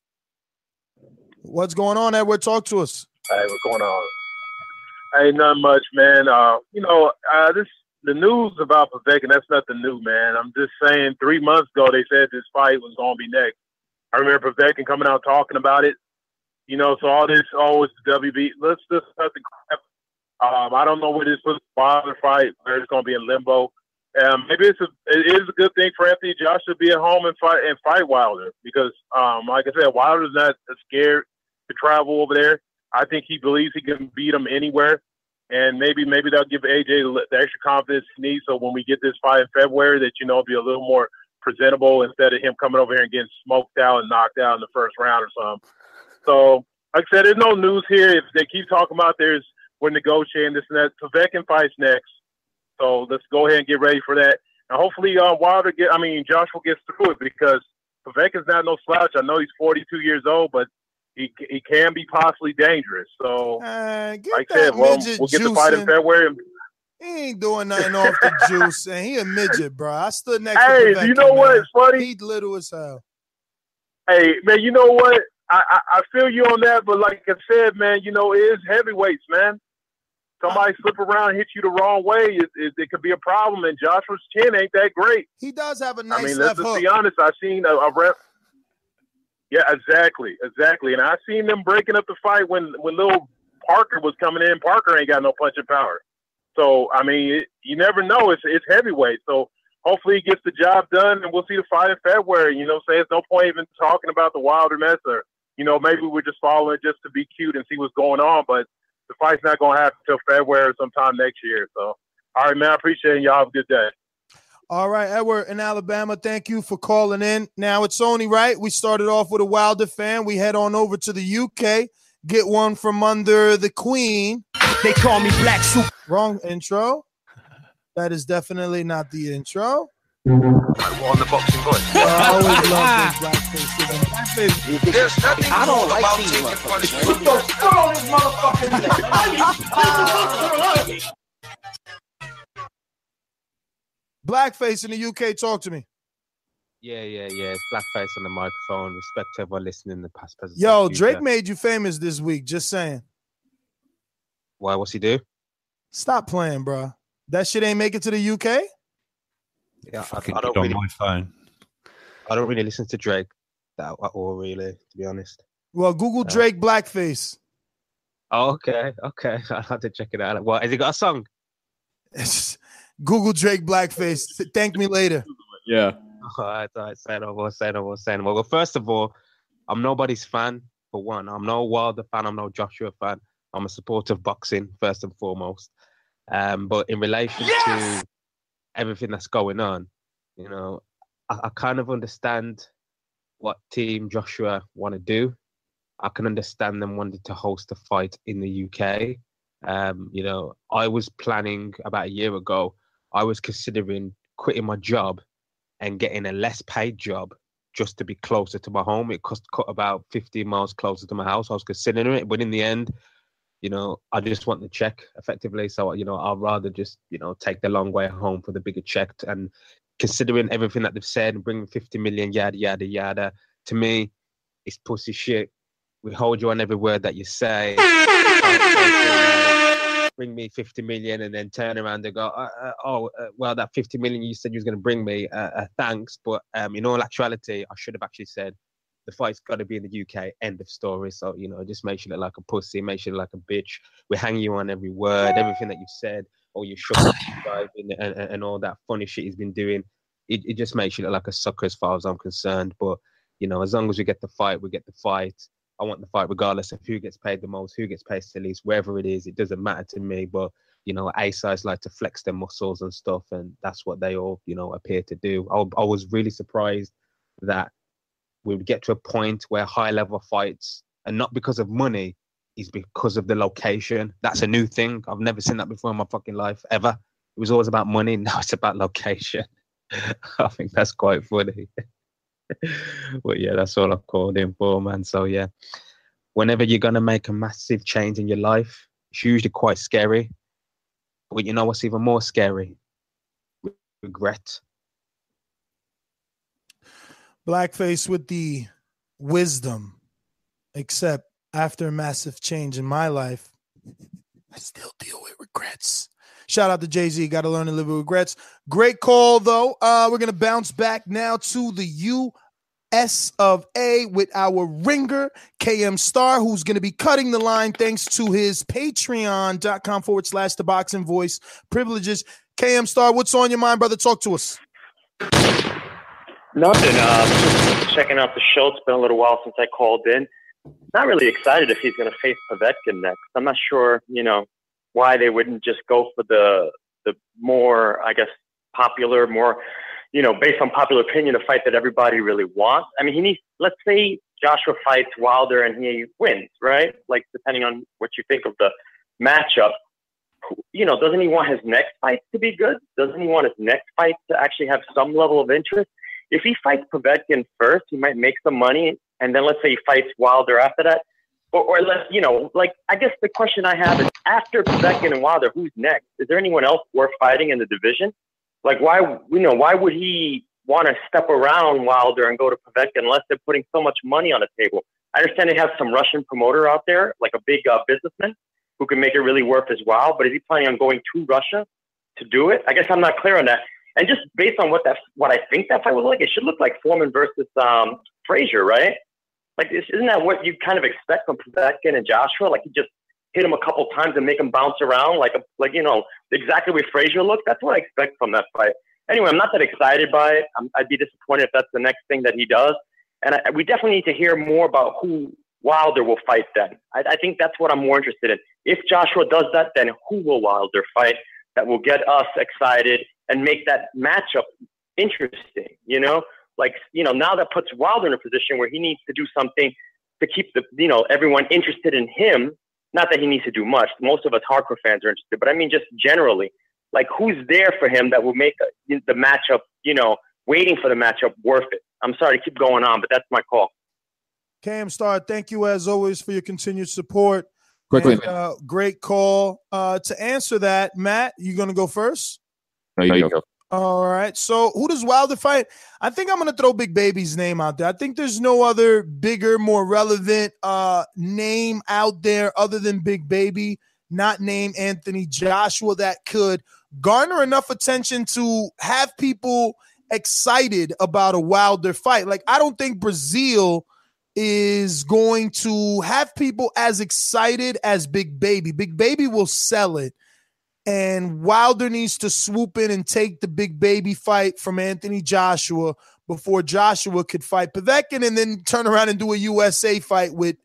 What's going on, Edward? Talk to us. Hey, what's going on? Hey, not much, man. The news about Povetkin, that's nothing new, man. I'm just saying 3 months ago they said this fight was going to be next. I remember Povetkin coming out talking about it. So all this, it's the WB. Let's just cut the crap. I don't know where this puts Wilder fight, where it's going to be in limbo. Maybe it is a good thing for Anthony Joshua to be at home and fight Wilder because, like I said, Wilder's not scared to travel over there. I think he believes he can beat him anywhere, and maybe they'll give AJ the extra confidence he needs. So when we get this fight in February, that it'll be a little more presentable instead of him coming over here and getting smoked out and knocked out in the first round or something. So, like I said, there's no news here. If they keep talking about we're negotiating this and that, Povetkin fights next. So let's go ahead and get ready for that. And hopefully Joshua gets through it because Povetkin's not no slouch. I know he's 42 years old, but he can be possibly dangerous. So, like I said, we'll get the fight in February. He ain't doing nothing off the juice, and he a midget, bro. I stood next to Povetkin. Hey, you know what? It's funny. He's little as hell. Hey, man, you know what? I feel you on that, but like I said, man, you know, it is heavyweights, man. Somebody slip around and hit you the wrong way, it could be a problem. And Joshua's chin ain't that great. He does have a nice I mean, left let's hook. be honest. I seen a ref. Yeah, exactly. And I seen them breaking up the fight when little Parker was coming in. Parker ain't got no punching power. So I mean, you never know. It's heavyweight. So hopefully he gets the job done, and we'll see the fight in February. You know, say it's no point even talking about the Wilder mess, or you know, maybe we're just following just to be cute and see what's going on. But the fight's not going to happen until February or sometime next year. So, all right, man, I appreciate it. Y'all have a good day. All right, Edward in Alabama, thank you for calling in. Now it's only right. We started off with a Wilder fan. We head on over to the UK, get one from under the Queen. They call me Black Soup. Wrong intro. That is definitely not the intro. On the boxing voice. I always love those blackfaces. There's nothing I don't cool like about these taking motherfuckers. punishment. Put your foot on this motherfucking Blackface in the UK, talk to me. Yeah. It's Blackface on the microphone. Respect to everyone listening in the past, present. Yo, future. Drake made you famous this week. Just saying. Why? What's he do? Stop playing, bro. That shit ain't make it to the UK? Yeah, Fucking I don't get on really. my phone. I don't really listen to Drake that at all, really, to be honest. Well, Google Drake Blackface. Oh, okay. I'll have to check it out. Well, has he got a song? Google Drake Blackface. Thank me later. Yeah. All right. Say no more. Well, first of all, I'm nobody's fan, for one. I'm no Wilder fan. I'm no Joshua fan. I'm a supporter of boxing, first and foremost. But in relation to everything that's going on, you know, I kind of understand what Team Joshua want to do. I can understand them wanting to host a fight in the UK. You know, I was planning about a year ago, I was considering quitting my job and getting a less paid job just to be closer to my home. It cost cut about 15 miles closer to my house. I was considering it, but in the end, you know, I just want the check effectively. So, you know, I'd rather just, you know, take the long way home for the bigger check. And considering everything that they've said, bringing 50 million, yada, yada, yada, to me, it's pussy shit. We hold you on every word that you say. Bring me 50 million and then turn around and go, well, that 50 million you said you was going to bring me, thanks. But in all actuality, I should have actually said, the fight's got to be in the UK, end of story. So, you know, it just makes you look like a pussy, makes you look like a bitch. We hang you on every word, everything that you said, or you shut and all that funny shit he's been doing. It just makes you look like a sucker as far as I'm concerned. But, you know, as long as we get the fight, we get the fight. I want the fight regardless of who gets paid the most, who gets paid the least, wherever it is. It doesn't matter to me. But, you know, A-sides like to flex their muscles and stuff, and that's what they all, you know, appear to do. I was really surprised that we would get to a point where high-level fights, and not because of money, is because of the location. That's a new thing. I've never seen that before in my fucking life, ever. It was always about money. Now it's about location. I think that's quite funny. But yeah, that's all I called in for, man. So yeah, whenever you're going to make a massive change in your life, it's usually quite scary. But you know what's even more scary? Regret. Blackface with the wisdom, except after a massive change in my life, I still deal with regrets. Shout out to Jay-Z. Got to learn to live with regrets. Great call, though. We're going to bounce back now to the US of A with our ringer, KM Star, who's going to be cutting the line thanks to his patreon.com/The Boxing Voice privileges. KM Star, what's on your mind, brother? Talk to us. Nothing. Just checking out the show. It's been a little while since I called in. Not really excited if he's going to face Povetkin next. I'm not sure, you know, why they wouldn't just go for the more, I guess, popular, more, you know, based on popular opinion, a fight that everybody really wants. I mean, he needs, let's say Joshua fights Wilder and he wins, right? Like, depending on what you think of the matchup, you know, doesn't he want his next fight to be good? Doesn't he want his next fight to actually have some level of interest? If he fights Povetkin first, he might make some money, and then let's say he fights Wilder after that. Or you know, like, I guess the question I have is, after Povetkin and Wilder, who's next? Is there anyone else worth fighting in the division? Like, why would he want to step around Wilder and go to Povetkin unless they're putting so much money on the table? I understand they have some Russian promoter out there, like a big businessman, who can make it really worth his while. But is he planning on going to Russia to do it? I guess I'm not clear on that. And just based on what I think that fight would look like, it should look like Foreman versus Frazier, right? Like, isn't that what you kind of expect from Povetkin and Joshua? Like, you just hit him a couple times and make him bounce around, like exactly the way Frazier looked. That's what I expect from that fight. Anyway, I'm not that excited by it. I'd be disappointed if that's the next thing that he does. And we definitely need to hear more about who Wilder will fight then. I think that's what I'm more interested in. If Joshua does that, then who will Wilder fight that will get us excited and make that matchup interesting? Now that puts Wilder in a position where he needs to do something to keep everyone interested in him. Not that he needs to do much. Most of us hardcore fans are interested, but I mean just generally, like who's there for him that will make the matchup, waiting for the matchup worth it. I'm sorry to keep going on, but that's my call. Cam Star, thank you as always for your continued support. Quickly, great call. To answer that, Matt, you going to go first? No, you go. All right. So who does Wilder fight? I think I'm going to throw Big Baby's name out there. I think there's no other bigger, more relevant name out there other than Big Baby, not named Anthony Joshua, that could garner enough attention to have people excited about a Wilder fight. Like, I don't think Brazil is going to have people as excited as Big Baby. Big Baby will sell it. And Wilder needs to swoop in and take the Big Baby fight from Anthony Joshua before Joshua could fight Povetkin and then turn around and do a USA fight with,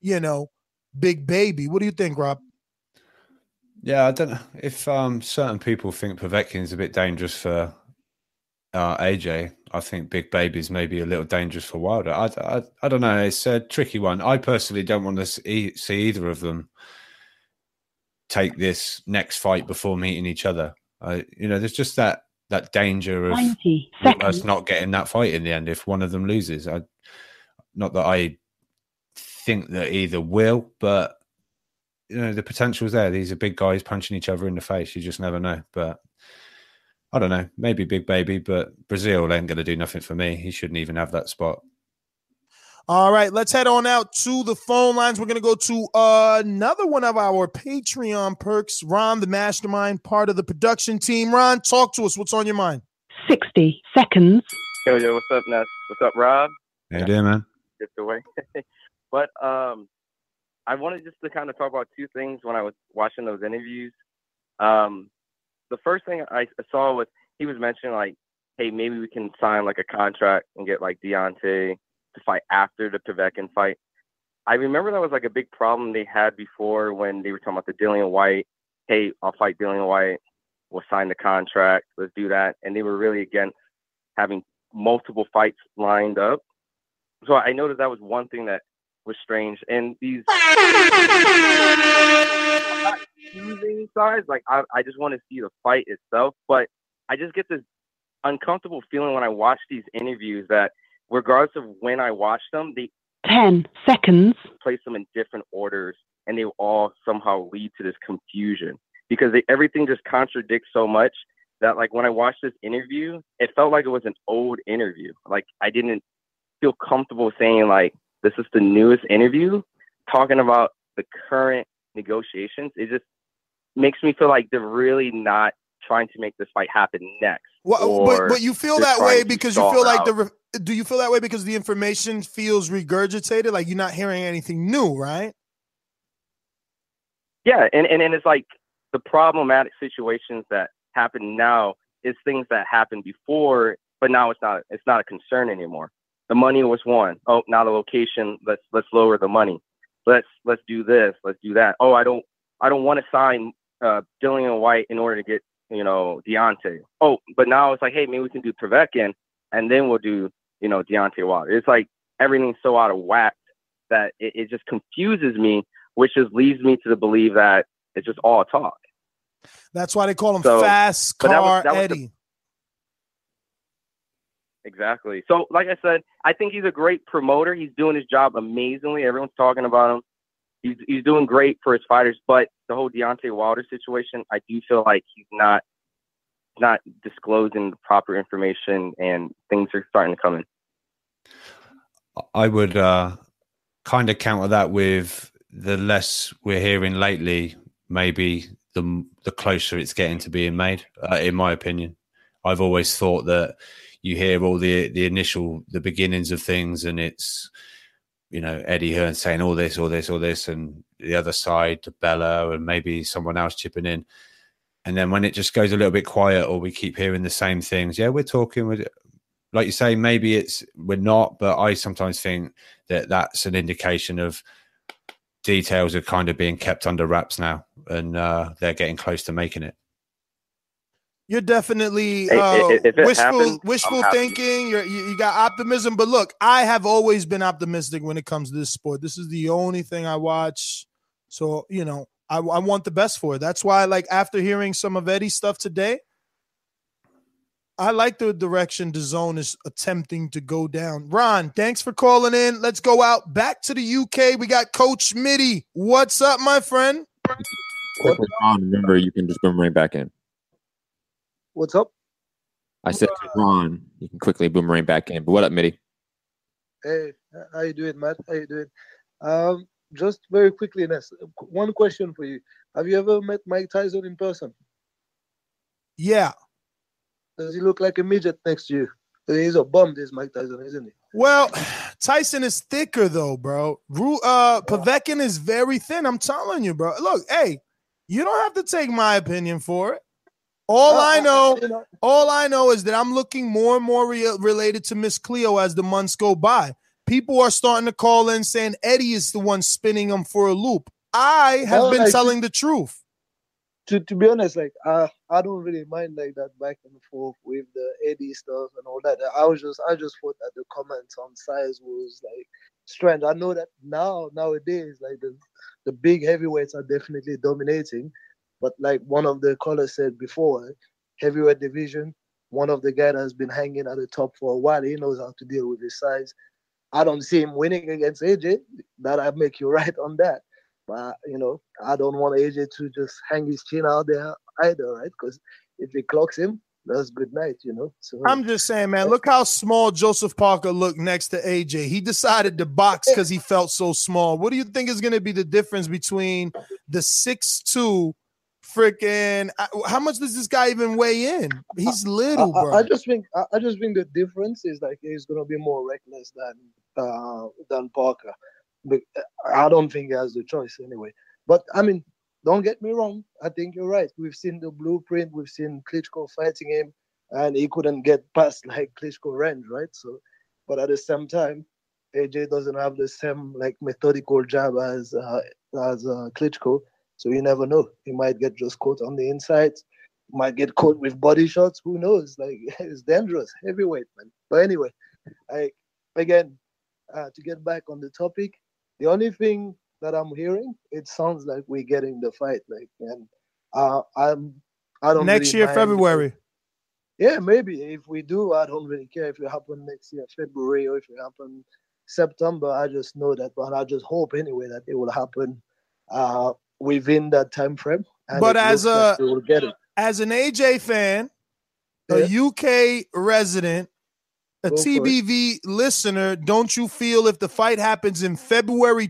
Big Baby. What do you think, Rob? Yeah, I don't know if certain people think Povetkin's a bit dangerous for AJ. I think Big Baby's maybe a little dangerous for Wilder. I don't know. It's a tricky one. I personally don't want to see either of them take this next fight before meeting each other. There's just that danger of us not getting that fight in the end if one of them loses. Not that I think that either will, but the potential's there. These are big guys punching each other in the face. You just never know. But I don't know. Maybe Big Baby, but Brazil ain't going to do nothing for me. He shouldn't even have that spot. All right, let's head on out to the phone lines. We're going to go to another one of our Patreon perks. Ron, the mastermind, part of the production team. Ron, talk to us. What's on your mind? 60 seconds. Yo, what's up, Ness? What's up, Rob? How you doing, man? Get away. But I wanted just to kind of talk about two things when I was watching those interviews. The first thing I saw was he was mentioning, like, hey, maybe we can sign, like, a contract and get, like, Deontay to fight after the Povetkin fight. I remember that was like a big problem they had before when they were talking about the Dillian White. Hey, I'll fight Dillian White. We'll sign the contract. Let's do that. And they were really against having multiple fights lined up. So I noticed that was one thing that was strange. And these not choosing sides, like I just want to see the fight itself. But I just get this uncomfortable feeling when I watch these interviews that regardless of when I watch them, they 10 seconds place them in different orders, and they all somehow lead to this confusion because everything just contradicts so much that, like, when I watched this interview, it felt like it was an old interview. Like, I didn't feel comfortable saying, like, this is the newest interview, talking about the current negotiations. It just makes me feel like they're really not trying to make this fight happen next. Well, but you feel that way because you feel like do you feel that way because the information feels regurgitated, like you're not hearing anything new, right? Yeah, and it's like the problematic situations that happen now is things that happened before, but now it's not a concern anymore. The money was one. Oh, now the location, let's lower the money. Let's do this, let's do that. Oh, I don't want to sign Dillian White in order to get Deontay. Oh, but now it's like, hey, maybe we can do Povetkin, and then we'll do, Deontay Wilder. It's like everything's so out of whack that it just confuses me, which just leads me to believe that it's just all talk. That's why they call him Fast Car Eddie. Exactly. So, like I said, I think he's a great promoter. He's doing his job amazingly. Everyone's talking about him. He's doing great for his fighters, but the whole Deontay Wilder situation, I do feel like he's not disclosing the proper information, and things are starting to come in. I would kind kind of counter that with the less we're hearing lately, maybe the closer it's getting to being made, in my opinion. I've always thought that you hear all the beginnings of things, and it's, Eddie Hearn saying all this, and the other side, Bella, and maybe someone else chipping in. And then when it just goes a little bit quiet, or we keep hearing the same things, we're talking with, like you say, maybe we're not, but I sometimes think that that's an indication of details are kind of being kept under wraps now, and they're getting close to making it. You're definitely wishful thinking. You got optimism, but look, I have always been optimistic when it comes to this sport. This is the only thing I watch, so I want the best for it. That's why, like, after hearing some of Eddie's stuff today, I like the direction DAZN is attempting to go down. Ron, thanks for calling in. Let's go out back to the UK. We got Coach Mitty. What's up, my friend? Quickly, Ron, remember, you can just boomerang back in. What's up? I said to Ron, you can quickly boomerang back in. But what up, Mitty? Hey, how you doing, Matt? How you doing? Just very quickly, Ness, one question for you. Have you ever met Mike Tyson in person? Yeah. Does he look like a midget next to you? He's a bum, this Mike Tyson, isn't he? Well, Tyson is thicker, though, bro. Povetkin is very thin. I'm telling you, bro. Look, hey, you don't have to take my opinion for it. All I know is that I'm looking more and more related to Miss Cleo as the months go by. People are starting to call in saying Eddie is the one spinning them for a loop. I have been telling the truth. To be honest, like I don't really mind like that back and forth with the Eddie stuff and all that. I just thought that the comments on size was like strange. I know that nowadays like the big heavyweights are definitely dominating, but like one of the callers said before, heavyweight division, one of the guys that has been hanging at the top for a while, he knows how to deal with his size. I don't see him winning against AJ. That I make you right on that. But, I don't want AJ to just hang his chin out there either, right? Because if he clocks him, that's good night, So I'm just saying, man, look how small Joseph Parker looked next to AJ. He decided to box because he felt so small. What do you think is going to be the difference between the 6'2" freaking? How much does this guy even weigh in? He's little, bro. I just think the difference is like he's going to be more reckless than Parker. But I don't think he has the choice anyway. But I mean, don't get me wrong. I think you're right. We've seen the blueprint. We've seen Klitschko fighting him, and he couldn't get past like Klitschko range, right? So, but at the same time, AJ doesn't have the same like methodical jab as Klitschko. So you never know. He might get just caught on the inside. Might get caught with body shots. Who knows? Like it's dangerous, heavyweight, man. But anyway, to get back on the topic. The only thing that I'm hearing, it sounds like we're getting the fight, like, and I don't. Next year, February. Yeah, maybe if we do, I don't really care if it happens next year, February, or if it happens September. I just know that, but I just hope anyway that it will happen within that time frame. But as like we will get it. As an AJ fan, a UK resident, a TBV listener, don't you feel if the fight happens in February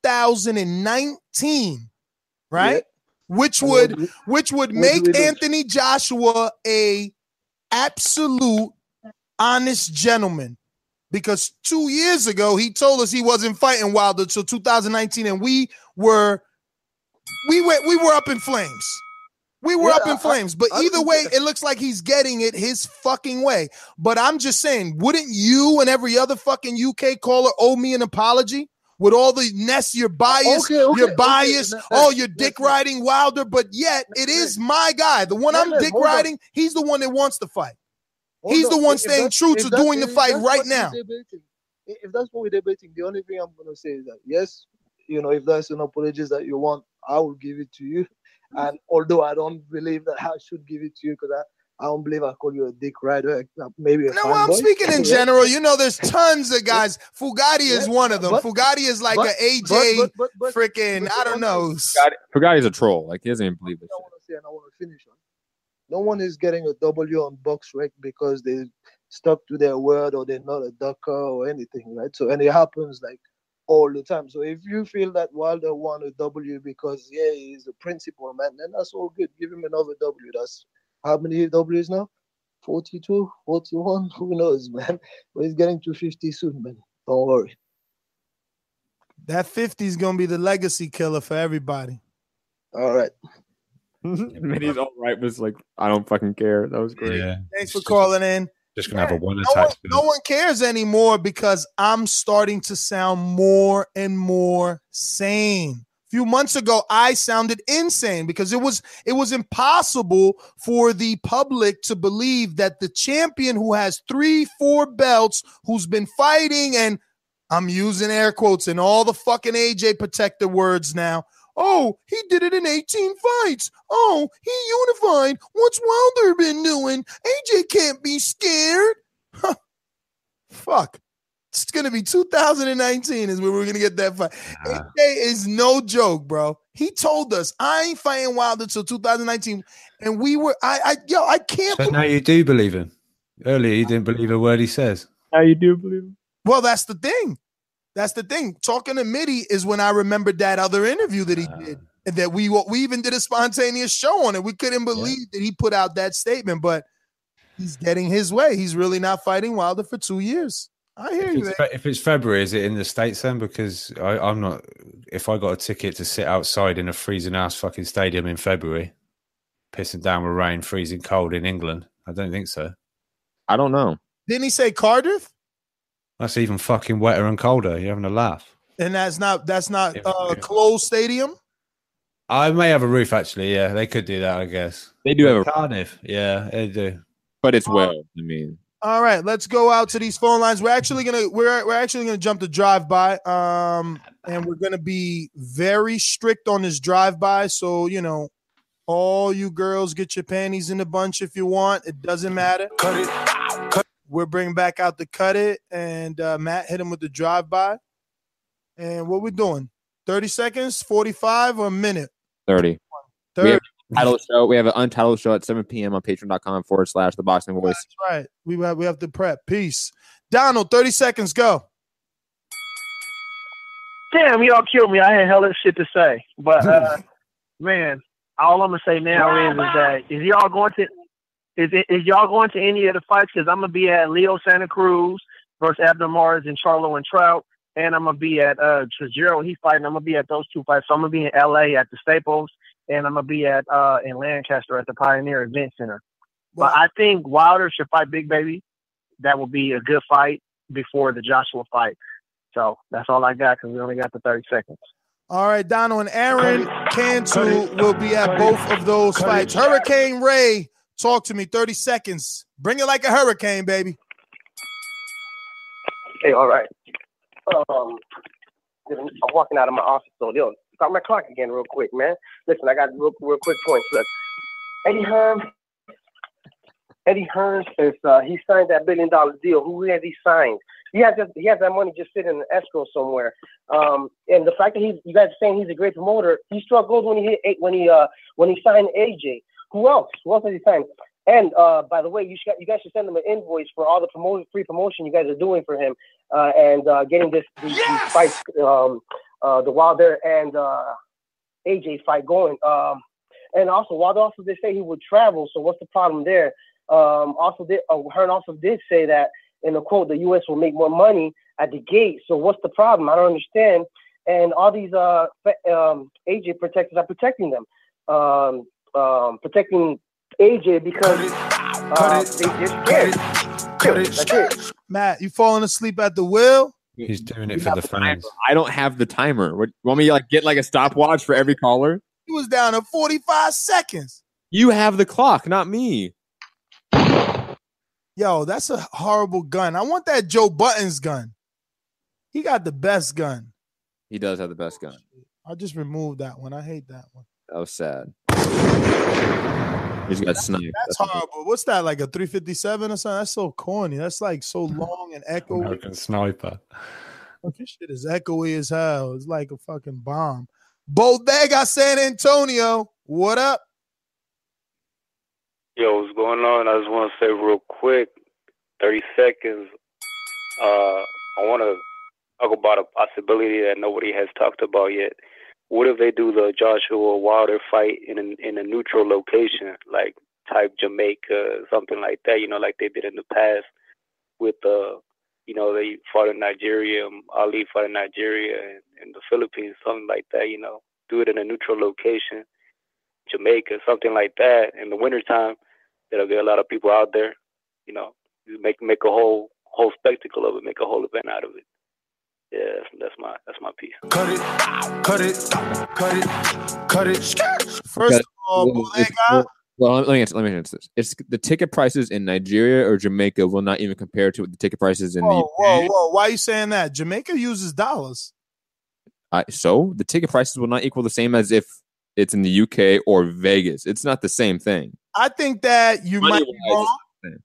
2019, right? Which would make Anthony Joshua a absolute honest gentleman, because 2 years ago he told us he wasn't fighting Wilder till 2019, and we were up in flames. We were up in flames, but either way, it looks like he's getting it his fucking way. But I'm just saying, wouldn't you and every other fucking UK caller owe me an apology? With all the Ness, you're biased, you're biased, you're dick riding Wilder, but yet it is my guy. The one I'm dick riding, he's the one that wants to fight. He's the one staying true to doing the fight right now. If that's what we're debating, the only thing I'm going to say is that, yes, if there's an apology that you want, I will give it to you. And although I don't believe that I should give it to you, because I don't believe I call you a dick rider, maybe I'm speaking in general. There's tons of guys. Fugatti is one of them. Fugatti is like an AJ freaking, I don't know. Fugatti's a troll. Like, he doesn't even believe this. I want to say, and I want to finish on. No one is getting a W on BoxRec because they stuck to their word or they're not a ducker or anything, right? So, and it happens like all the time. So if you feel that Wilder won a W because he's a principal man, then that's all good. Give him another W. That's how many Ws now? 42, 41, who knows, man? But he's getting to 50 soon, man. Don't worry. That 50 is gonna be the legacy killer for everybody. All right. Minnie's all right was like, I don't fucking care. That was great. Yeah. Thanks for calling in. Just gonna have a one No attached. one cares anymore because I'm starting to sound more and more sane. A few months ago, I sounded insane because it was impossible for the public to believe that the champion who has 3-4 belts, who's been fighting, and I'm using air quotes and all the fucking AJ protector words now. Oh, he did it in 18 fights. Oh, he unified. What's Wilder been doing? AJ can't be scared. Huh. Fuck. It's going to be 2019 is where we're going to get that fight. AJ is no joke, bro. He told us, I ain't fighting Wilder until 2019. And we were, I can't. So now you do believe him. Earlier, you didn't believe a word he says. Now you do believe him. Well, that's the thing. That's the thing. Talking to Mitty is when I remembered that other interview that he did, and that we even did a spontaneous show on it. We couldn't believe that he put out that statement, but he's getting his way. He's really not fighting Wilder for 2 years. I hear you. If it's February, is it in the States then? Because I'm not. If I got a ticket to sit outside in a freezing ass fucking stadium in February, pissing down with rain, freezing cold in England, I don't think so. I don't know. Didn't he say Cardiff? That's even fucking wetter and colder. You're having a laugh. And that's not a closed stadium? I may have a roof, actually. Yeah, they could do that, I guess. They do have a Cardiff. Yeah, they do. But it's well. I mean, all right, let's go out to these phone lines. We're actually gonna jump to drive by, and we're gonna be very strict on this drive by. So all you girls get your panties in a bunch if you want. It doesn't matter. Cut it. We're bringing back out the cut it, and Matt hit him with the drive by. And what we doing? 30 seconds, 45, or a minute? 30. 30. We have an untitled show at 7 p.m. on patreon.com/The Boxing Voice. That's right. We have to prep. Peace. Donald, 30 seconds, go. Damn, y'all killed me. I had hella shit to say. But, man, all I'm going to say now is that is y'all going to any of the fights? Because I'm going to be at Leo Santa Cruz versus Abner Mars and Charlo and Trout. And I'm going to be at Trujillo. He's fighting. I'm going to be at those two fights. So I'm going to be in L.A. at the Staples. And I'm going to be at in Lancaster at the Pioneer Event Center. Wow. But I think Wilder should fight Big Baby. That will be a good fight before the Joshua fight. So that's all I got because we only got the 30 seconds. All right, Donald and Aaron Cantu will be at both of those fights. Hurricane Ray, talk to me. 30 seconds. Bring it like a hurricane, baby. Hey, all right. I'm walking out of my office, so they'll start my clock again real quick, man. Listen, I got real quick points. Look, Eddie Hearns is he signed that $1 billion deal. Who has he signed? He has that money just sitting in an escrow somewhere. And the fact that you guys are saying he's a great promoter, he struck gold when he signed AJ. Who else? Who else has he signed? And by the way, you guys should send him an invoice for all the free promotion you guys are doing for him and getting these fights, the Wilder and AJ fight going. And also, Wilder also did say he would travel. So what's the problem there? Hearn also did say that in a quote, the U.S. will make more money at the gate. So what's the problem? I don't understand. And all these AJ protectors are protecting them, protecting AJ because they're scared. That's it. Matt, you falling asleep at the wheel? He's doing it for the fans. I don't have the timer. What, want me to get like a stopwatch for every caller? He was down to 45 seconds. You have the clock, not me. Yo, that's a horrible gun. I want that Joe Buttons gun. He got the best gun. He does have the best gun. I just removed that one. I hate that one. That was sad. He's got sniped. That's horrible. What's that, like a 357 or something? That's so corny. That's like so long and echoey. American Sniper. This shit is echoey as hell. It's like a fucking bomb. Bodega San Antonio. What up? Yo, what's going on? I just want to say real quick, 30 seconds. I want to talk about a possibility that nobody has talked about yet. What if they do the Joshua Wilder fight in a neutral location, like type Jamaica, something like that? You know, like they did in the past with you know, they fought in Nigeria. Ali fought in Nigeria and the Philippines, something like that. You know, do it in a neutral location, Jamaica, something like that. In the wintertime, there'll get a lot of people out there. You know, make a whole spectacle of it, make a whole event out of it. Yeah, that's my piece. Cut it. First of all, let me answer this. It's the ticket prices in Nigeria or Jamaica will not even compare to the ticket prices in the UK. Whoa! Why are you saying that? Jamaica uses dollars. So the ticket prices will not equal the same as if it's in the UK or Vegas. It's not the same thing. I think that you might be wrong.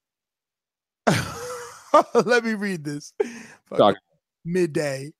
Let me read this. Midday.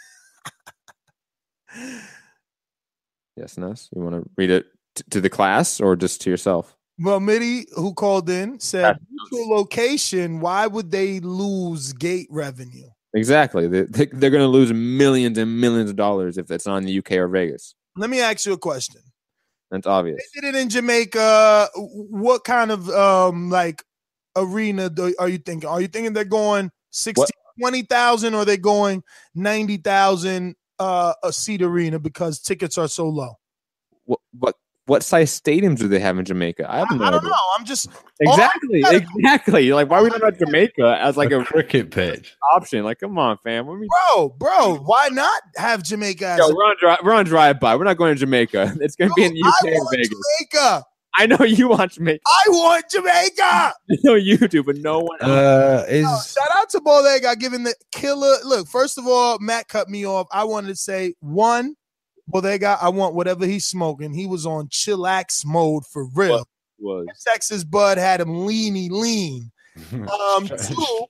Yes, Ness. You want to read it to the class or just to yourself? Well, Mitty, who called in, said neutral location. Why would they lose gate revenue? Exactly. They're going to lose millions and millions of dollars if it's on the UK or Vegas. Let me ask you a question. That's obvious. They did it in Jamaica. What kind of like arena are you thinking? Are you thinking they're going 20,000 or are they going 90,000 a seat arena because tickets are so low? What size stadiums do they have in Jamaica? I don't know. I'm just exactly. Like, why are we talking about Jamaica as like a cricket pitch option? Like, come on, fam. Bro, why not have Jamaica? As we're on drive-by. We're not going to Jamaica. It's going to be in the UK or Vegas. Jamaica. I know you want Jamaica. I want Jamaica. I know you do, but no one else. Shout out to Bodega giving the killer. Look, first of all, Matt cut me off. I wanted to say one. Bodega, I want whatever he's smoking. He was on chillax mode for real. Texas Bud had him lean. Two,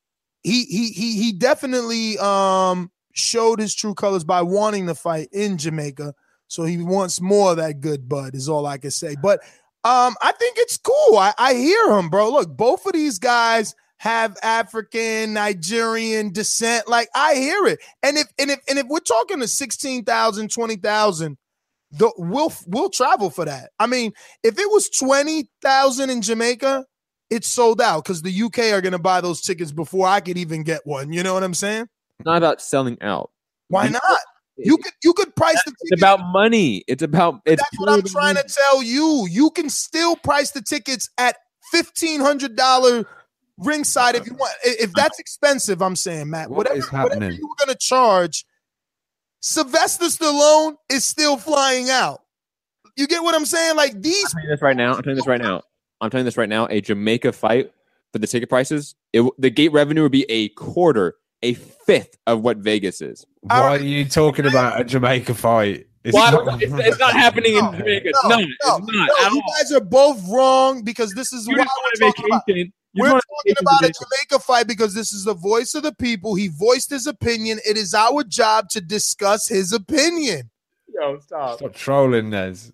he definitely showed his true colors by wanting to fight in Jamaica. So he wants more of that good bud is all I can say. But I think it's cool. I hear him, bro. Look, both of these guys have African, Nigerian descent. Like, I hear it. And if we're talking to 16,000, 20,000, we'll travel for that. I mean, if it was 20,000 in Jamaica, it's sold out because the UK are going to buy those tickets before I could even get one. You know what I'm saying? It's not about selling out. Why not? You could price the ticket. It's about money. That's what I'm trying to tell you. You can still price the tickets at $1,500 ringside if you want. If that's expensive, I'm saying, Matt. Whatever you were going to charge, Sylvester Stallone is still flying out. You get what I'm saying? Like these. I'm telling you this right now. A Jamaica fight for the ticket prices, the gate revenue would be a fifth of what Vegas is. Why are you talking about a Jamaica fight? It's not happening in Jamaica. No, it's not. You guys are both wrong because this is why we're talking about. We're talking about a Jamaica fight because this is the voice of the people. He voiced his opinion. It is our job to discuss his opinion. Yo, stop trolling, Nez.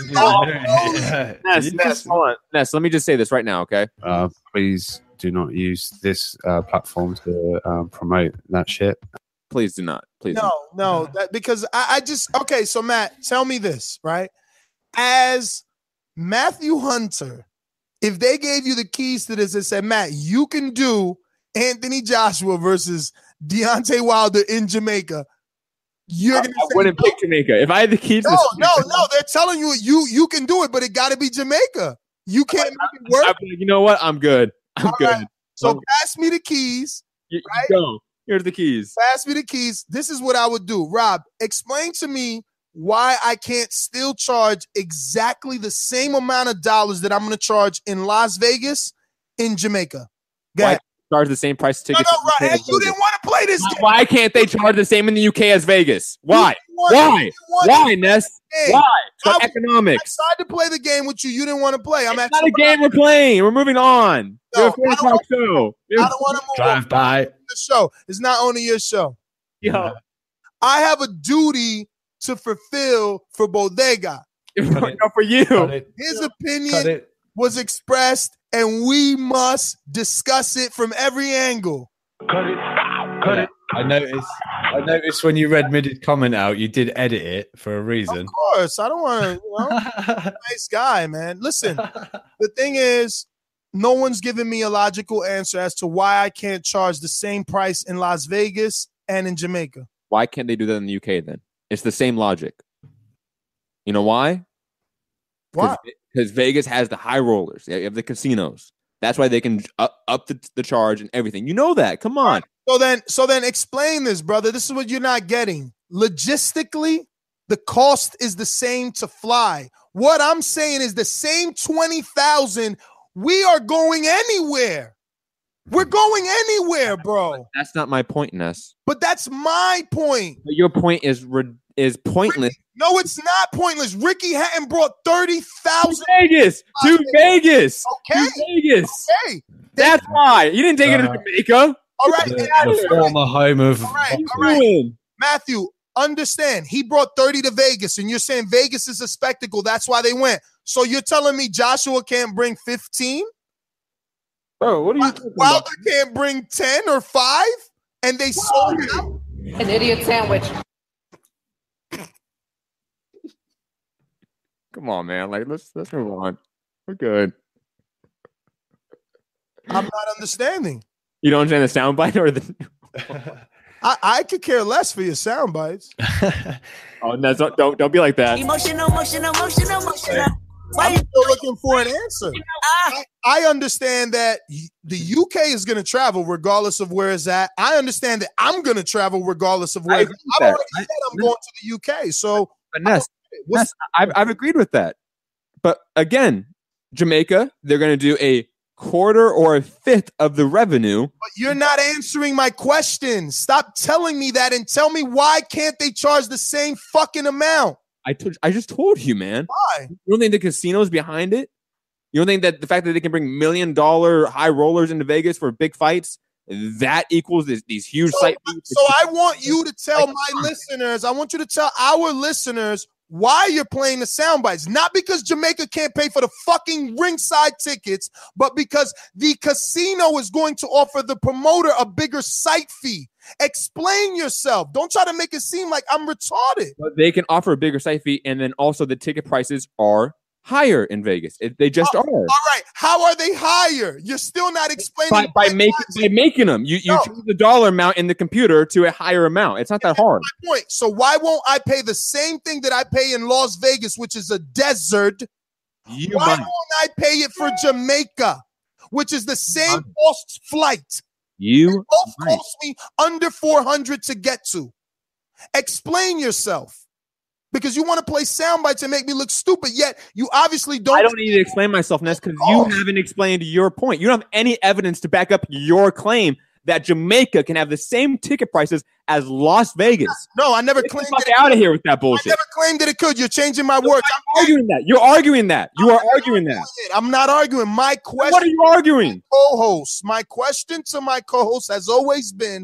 Nez, let me just say this right now, okay? Please do not use this platform to promote that shit. Please do not. Please. No. Because I just okay. So Matt, tell me this, right? As Matthew Hunter, if they gave you the keys to this and said, Matt, you can do Anthony Joshua versus Deontay Wilder in Jamaica, I wouldn't pick Jamaica. If I had the keys No, they're telling you you can do it, but it got to be Jamaica. You can't make it work. You know what? I'm good. I'm good. Right. So pass me the keys. Right? Go. Here's the keys. Pass me the keys. This is what I would do. Rob, explain to me why I can't still charge exactly the same amount of dollars that I'm going to charge in Las Vegas in Jamaica. Go ahead. Charge the same price ticket. No, right. You didn't want to play this game. Why can't they charge the same in the UK as Vegas? Why? Why, Ness? Why? It's economics. I tried to play the game with you. You didn't want to play. It's not a game we're playing. We're moving on. No, I don't want to move Drive by. The show. It's not only your show. Yo. I have a duty to fulfill for Bodega. For you. His opinion was expressed, and we must discuss it from every angle. Cut it. I noticed when you read Middy's comment out, you did edit it for a reason. Of course, I don't want to. Nice guy, man. Listen, the thing is, no one's given me a logical answer as to why I can't charge the same price in Las Vegas and in Jamaica. Why can't they do that in the UK then? It's the same logic. You know why? Why? Because Vegas has the high rollers. They have the casinos. That's why they can up the charge and everything. You know that. Come on. So then explain this, brother. This is what you're not getting. Logistically, the cost is the same to fly. What I'm saying is the same 20,000. We are going anywhere. We're going anywhere, bro. That's not my point, Ness. But that's my point. But your point is pointless. No, it's not pointless. Ricky Hatton brought 30,000 Vegas to Vegas. Okay. To Vegas. Okay. That's why. You didn't take it to Jamaica. All right. The former home of. All right. Matthew, understand. He brought 30 to Vegas, and you're saying Vegas is a spectacle. That's why they went. So you're telling me Joshua can't bring 15? Bro, what are you talking Wilder about? can't bring 10 or 5? And they sold out? An idiot sandwich. Come on, man. Like let's move on. We're good. I'm not understanding. You don't understand the soundbite or the I could care less for your sound bites. Oh, no, don't be like that. Emotional. I'm still looking for an answer. I understand that the UK is going to travel regardless of where it's at. I understand that I'm going to travel regardless of where it's at. I've already said I'm going to the UK. So, Ness, I've agreed with that. But again, Jamaica, they're going to do a quarter or a fifth of the revenue. But you're not answering my question. Stop telling me that and tell me why can't they charge the same fucking amount? I just told you, man. Why? You don't think the casino's behind it? You don't think that the fact that they can bring $1 million high rollers into Vegas for big fights, that equals these huge site fees? So I want you to tell my listeners, I want you to tell our listeners why you're playing the sound bites. Not because Jamaica can't pay for the fucking ringside tickets, but because the casino is going to offer the promoter a bigger site fee. Explain yourself. Don't try to make it seem like I'm retarded. But they can offer a bigger site fee, and then also the ticket prices are higher in Vegas. They just are. All right. How are they higher? You're still not explaining. By making them. You choose the dollar amount in the computer to a higher amount. It's not that hard. My point. So why won't I pay the same thing that I pay in Las Vegas, which is a desert? Why won't I pay it for Jamaica, which is the same cost flight? You both cost me under $400 to get to. Explain yourself. Because you want to play sound bites and make me look stupid, yet you obviously don't. I don't need to explain myself, Ness, because you haven't explained your point. You don't have any evidence to back up your claim that Jamaica can have the same ticket prices as Las Vegas. No, I never claimed that. Get out of here with that bullshit. I never claimed that it could. You're changing my words. I'm arguing that. You're arguing that. You are arguing that. I'm not arguing. My question. What are you arguing? Co-host. My question to my co-host has always been,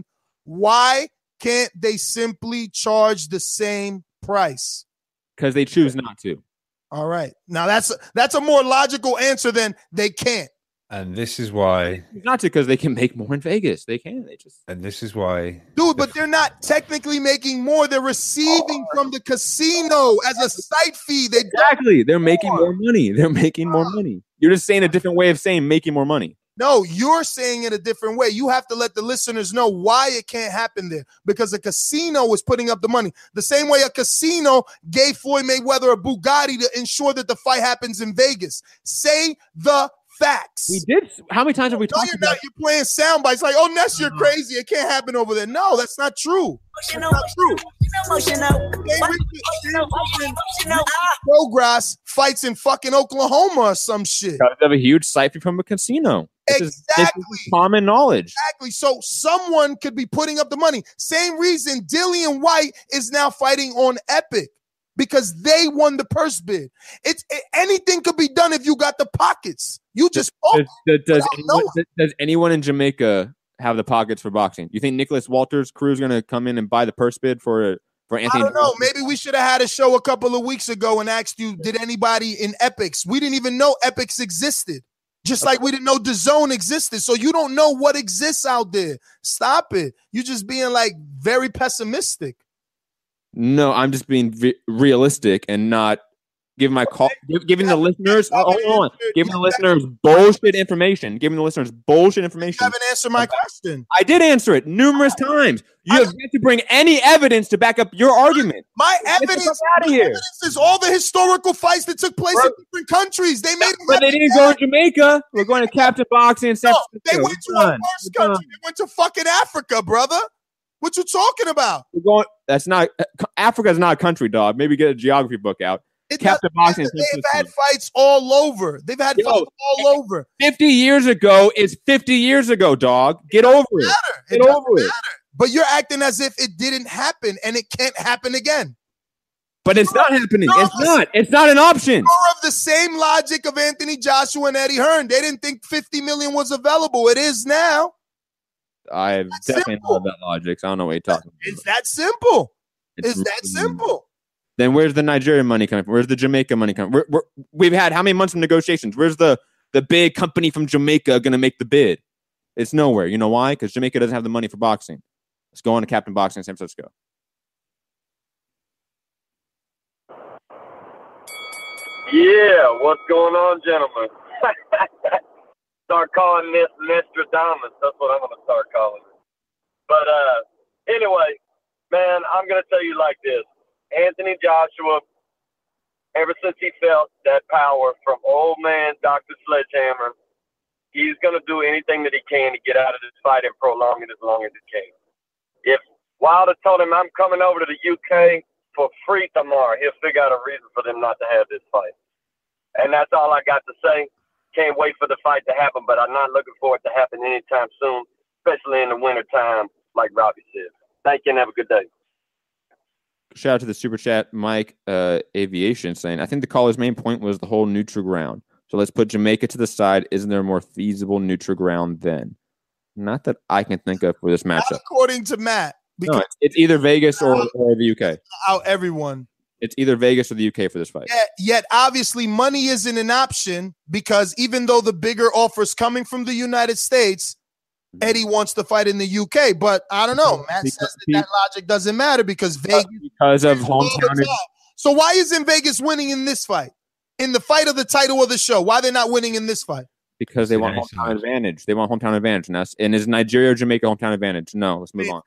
why can't they simply charge the same price? Because they choose not to. All right. Now that's a more logical answer than they can't. And this is why. Not because they can make more in Vegas. They can. And this is why. Dude, but they're not technically making more. They're receiving from the casino as a site fee. Exactly. They're making more money. They're making more money. You're just saying a different way of saying making more money. No, you're saying it a different way. You have to let the listeners know why it can't happen there, because a casino is putting up the money. The same way a casino gave Floyd Mayweather a Bugatti to ensure that the fight happens in Vegas. Say the facts. We did. How many times have we talked about? You're playing sound bites like, oh, Ness, you're crazy. It can't happen over there. No, that's not true. That's not true. Progress fights in fucking Oklahoma or some shit. They have a huge site fee from a casino. This is common knowledge. Exactly. So someone could be putting up the money. Same reason Dillian White is now fighting on Epic, because they won the purse bid. Anything could be done if you got the pockets. You just does anyone in Jamaica have the pockets for boxing? You think Nicholas Walters' crew is going to come in and buy the purse bid for Anthony? I don't know. Maybe we should have had a show a couple of weeks ago and asked you, did anybody in Epics? We didn't even know Epics existed. Just like we didn't know DAZN existed. So you don't know what exists out there. Stop it. You're just being like very pessimistic. No, I'm just being realistic and not giving giving the listeners giving the listeners bullshit information. Giving the listeners bullshit information. You haven't answered my question. I did answer it numerous times. You have yet to bring any evidence to back up your argument. My evidence is all the historical fights that took place in different countries. They made but they didn't go to Jamaica. We're going to Captain Boxing in San Francisco. They went to a worse country. They went to fucking Africa, brother. What you talking about? We're going. That's not Africa. Is not a country, dog. Maybe get a geography book out. Captain Boxing. They've had fights all over. They've had fights all over. 50 years ago is 50 years ago, dog. Get over it. Get over it. But you're acting as if it didn't happen and it can't happen again. But it's not happening. It's not. It's not an option. More of the same logic of Anthony Joshua and Eddie Hearn. They didn't think 50 million was available. It is now. I've definitely heard that logic. So I don't know what you're talking about. It's that simple. It's that simple. Then where's the Nigerian money coming from? Where's the Jamaica money coming from? We've had how many months of negotiations? Where's the big company from Jamaica going to make the bid? It's nowhere. You know why? Because Jamaica doesn't have the money for boxing. Let's go on to Captain Boxing in San Francisco. Yeah, what's going on, gentlemen? Start calling this Nostradamus. That's what I'm going to start calling it. But anyway, man, I'm going to tell you like this. Anthony Joshua, ever since he felt that power from old man Dr. Sledgehammer, he's going to do anything that he can to get out of this fight and prolong it as long as he can. If Wilder told him, I'm coming over to the UK for free tomorrow, he'll figure out a reason for them not to have this fight. And that's all I got to say. Can't wait for the fight to happen, but I'm not looking for it to happen anytime soon, especially in the wintertime, like Robbie said. Thank you and have a good day. Shout out to the super chat, Mike Aviation, saying, I think the caller's main point was the whole neutral ground. So let's put Jamaica to the side. Isn't there a more feasible neutral ground then? Not that I can think of for this matchup. Not according to Matt. No, it's either Vegas or the UK. Out everyone. It's either Vegas or the UK for this fight. Yet obviously money isn't an option because even though the bigger offer is coming from the United States, Eddie wants to fight in the UK. But I don't know. Matt says that logic doesn't matter because Vegas. Because of hometown. So why isn't Vegas winning in this fight? In the fight of the title of the show? Why they're not winning in this fight? Because they want hometown advantage. They want hometown advantage. And is Nigeria or Jamaica hometown advantage? No, let's move on.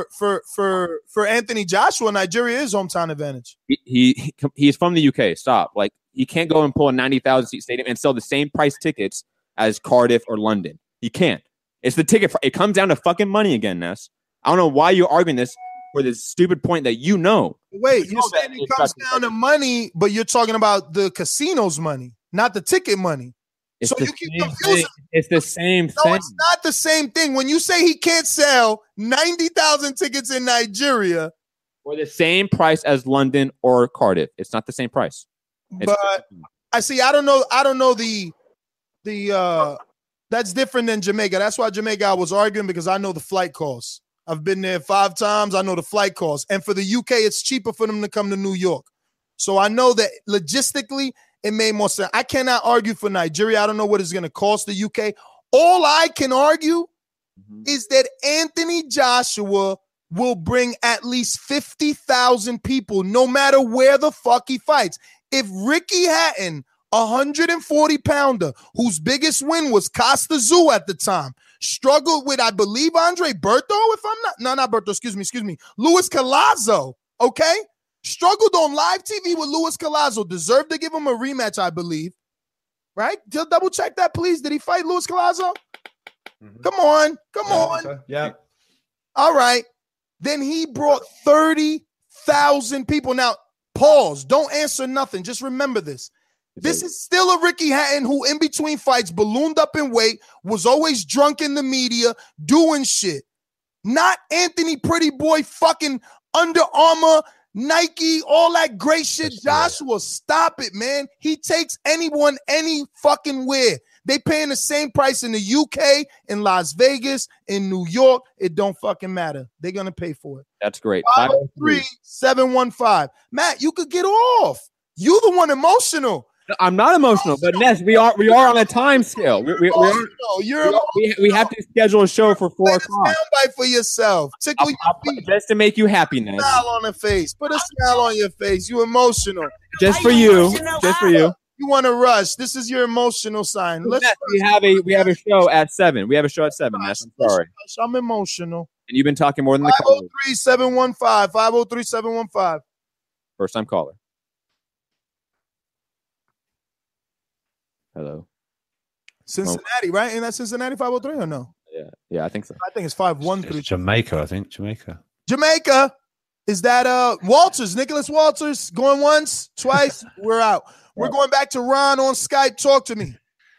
For Anthony Joshua, Nigeria is hometown advantage. He's from the UK. Stop. Like, he can't go and pull a 90,000 seat stadium and sell the same price tickets as Cardiff or London. He can't. It's the ticket. It comes down to fucking money again, Ness. I don't know why you're arguing this for this stupid point that you know. Wait, you're saying it comes down to money, but you're talking about the casino's money, not the ticket money. It's so you keep confusing. It's the same thing. No, it's not the same thing. When you say he can't sell 90,000 tickets in Nigeria for the same price as London or Cardiff, it's not the same price. But I see. I don't know the that's different than Jamaica. That's why Jamaica I was arguing because I know the flight costs. I've been there 5 times. I know the flight costs. And for the UK, it's cheaper for them to come to New York. So I know that logistically, it made more sense. I cannot argue for Nigeria. I don't know what it's going to cost the UK. All I can argue is that Anthony Joshua will bring at least 50,000 people no matter where the fuck he fights. If Ricky Hatton, 140-pounder, whose biggest win was Costa Zoo at the time, struggled with, I believe, Andre Berto, not Berto, excuse me, Luis Collazo, okay? Struggled on live TV with Luis Collazo. Deserved to give him a rematch, I believe. Right? Just double check that, please. Did he fight Luis Collazo? Come on. Yeah. All right. Then he brought 30,000 people. Now, pause. Don't answer nothing. Just remember this. This is still a Ricky Hatton who, in between fights, ballooned up in weight, was always drunk in the media, doing shit. Not Anthony Pretty Boy fucking Under Armour, Nike, all that great shit. Joshua, stop it, man. He takes anyone, any fucking where. They paying the same price in the UK, in Las Vegas, in New York. It don't fucking matter. They're going to pay for it. That's great. 503-715. Matt, you could get off. You the one emotional. I'm not emotional, but Ness, we are on a time scale. We have to schedule a show for 4 o'clock. Soundbite for yourself. Tickle your feet. Just to make you happy, Ness. Smile on the face. Put a smile on your face. You emotional. Just for you. Just for you. You want to rush. This is your emotional sign. Ness, we have a show at 7. We have a show at 7, Ness. I'm sorry. I'm emotional. And you've been talking more than the caller. 503-715. 503-715. First time caller. Hello. Cincinnati, right? Ain't that Cincinnati 503 or no? Yeah, I think so. I think it's 513. It's Jamaica, I think. Jamaica. Is that Walters, Nicholas Walters, going once, twice? We're out. We're going back to Ron on Skype. Talk to me.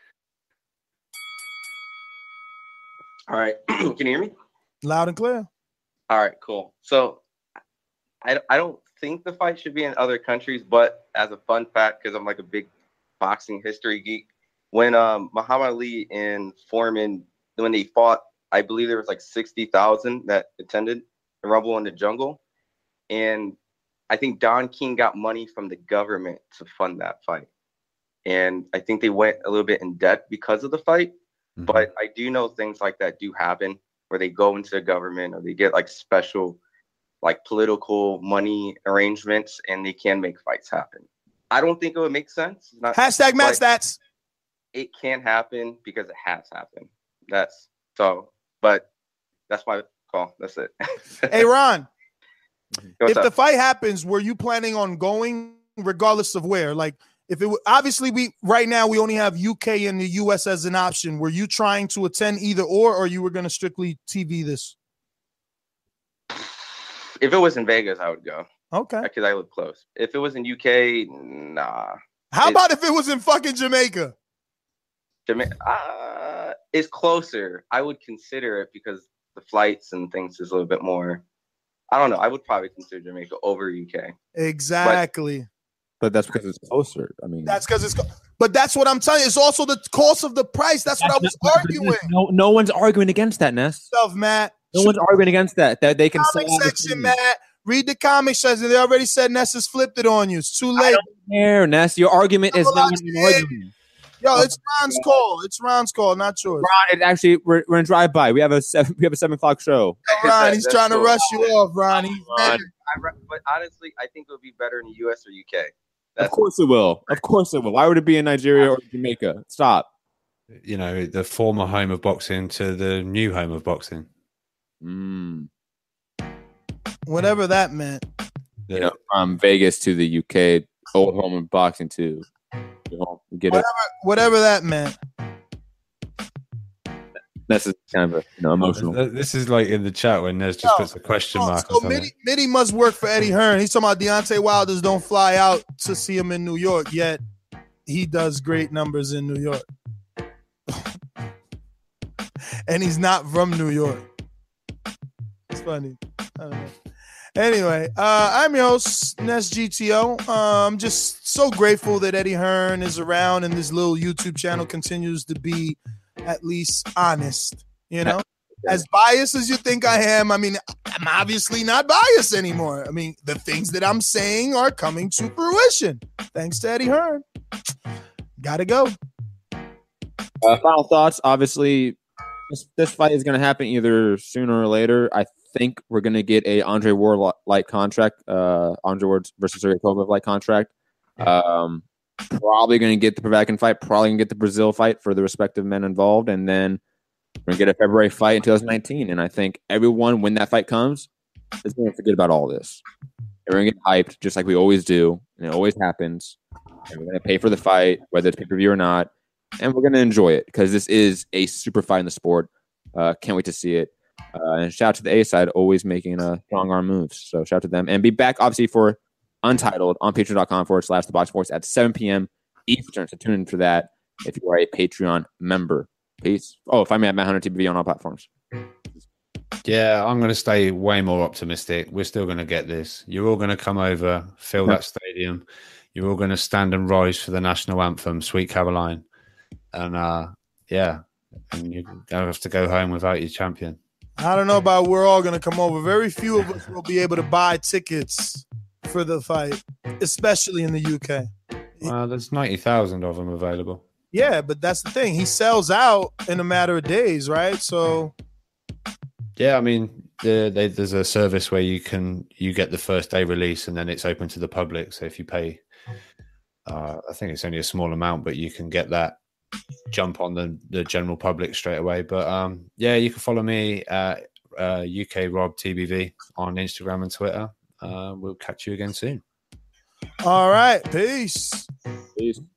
All right. Can you hear me? Loud and clear. All right, cool. So I don't think the fight should be in other countries, but as a fun fact, because I'm like a big boxing history geek, when Muhammad Ali and Foreman, when they fought, I believe there was like 60,000 that attended the Rumble in the Jungle. And I think Don King got money from the government to fund that fight. And I think they went a little bit in debt because of the fight. Mm-hmm. But I do know things like that do happen where they go into the government or they get like special like political money arrangements and they can make fights happen. I don't think it would make sense. Hashtag Matt Stats. It can happen because it has happened. But that's my call. That's it. Hey, Ron, What's if up? the fight happens, were you planning on going regardless of where? Like, if it obviously right now we only have UK and the US as an option. Were you trying to attend either or you were going to strictly TV this? If it was in Vegas, I would go. Okay. Because I live close. If it was in UK, nah. How about if it was in fucking Jamaica? It's closer. I would consider it because the flights and things is a little bit more. I don't know. I would probably consider Jamaica over UK. Exactly. But that's because it's closer. I mean, that's because but that's what I'm telling you. It's also the cost of the price. That's what I was arguing. No one's arguing against that, Ness. Stuff, Matt. No one's arguing against that. That they can comic section, Matt. Read the comic section. They already said Ness has flipped it on you. It's too late. I don't care, Ness. Your argument is not an argument. Yo, it's Ron's call. It's Ron's call, not yours. Ron, it actually we're in drive by. We have a 7 o'clock show. Ron, he's trying to rush you off, Ron. But honestly, I think it would be better in the US or UK. Of course it will. Of course it will. Why would it be in Nigeria or Jamaica? Stop. You know, the former home of boxing to the new home of boxing. Whatever that meant. You know, from Vegas to the UK, old home of boxing too. Get it? Whatever that meant. This is kind of emotional. This is like in the chat when Nez just puts a question mark. So Mitty must work for Eddie Hearn. He's talking about Deontay Wilder's don't fly out to see him in New York, yet he does great numbers in New York. And he's not from New York. It's funny. I don't know. Anyway, I'm your host, Ness GTO. I'm just so grateful that Eddie Hearn is around and this little YouTube channel continues to be at least honest, you know? As biased as you think I am, I mean, I'm obviously not biased anymore. I mean, the things that I'm saying are coming to fruition. Thanks to Eddie Hearn. Gotta go. Final thoughts. Obviously, this fight is going to happen either sooner or later. I think we're going to get a Andre Ward-like contract, Andre Ward versus Sergey Kovalev-like contract. Probably going to get the Povetkin fight, probably going to get the Brazil fight for the respective men involved, and then we're going to get a February fight in 2019. And I think everyone, when that fight comes, is going to forget about all this. And we're going to get hyped just like we always do, and it always happens. And we're going to pay for the fight, whether it's pay-per-view or not, and we're going to enjoy it because this is a super fight in the sport. Can't wait to see it. And shout out to the A side, always making strong arm moves. So shout out to them. And be back, obviously, for Untitled on patreon.com/theboxingvoice at 7 p.m. Eastern. So tune in for that if you are a Patreon member. Peace. Oh, if I may have Matt Hunter TV on all platforms. Yeah, I'm going to stay way more optimistic. We're still going to get this. You're all going to come over, fill that stadium. You're all going to stand and rise for the national anthem, Sweet Caroline. And and you don't have to go home without your champion. I don't know about we're all going to come over. Very few of us will be able to buy tickets for the fight, especially in the UK. There's 90,000 of them available. Yeah, but that's the thing. He sells out in a matter of days, right? So yeah, I mean, there's a service where you get the first day release, and then it's open to the public. So if you pay, I think it's only a small amount, but you can get that jump on the general public straight away. But yeah, you can follow me at UK Rob TBV on Instagram and Twitter. We'll catch you again soon. All right, peace. Peace.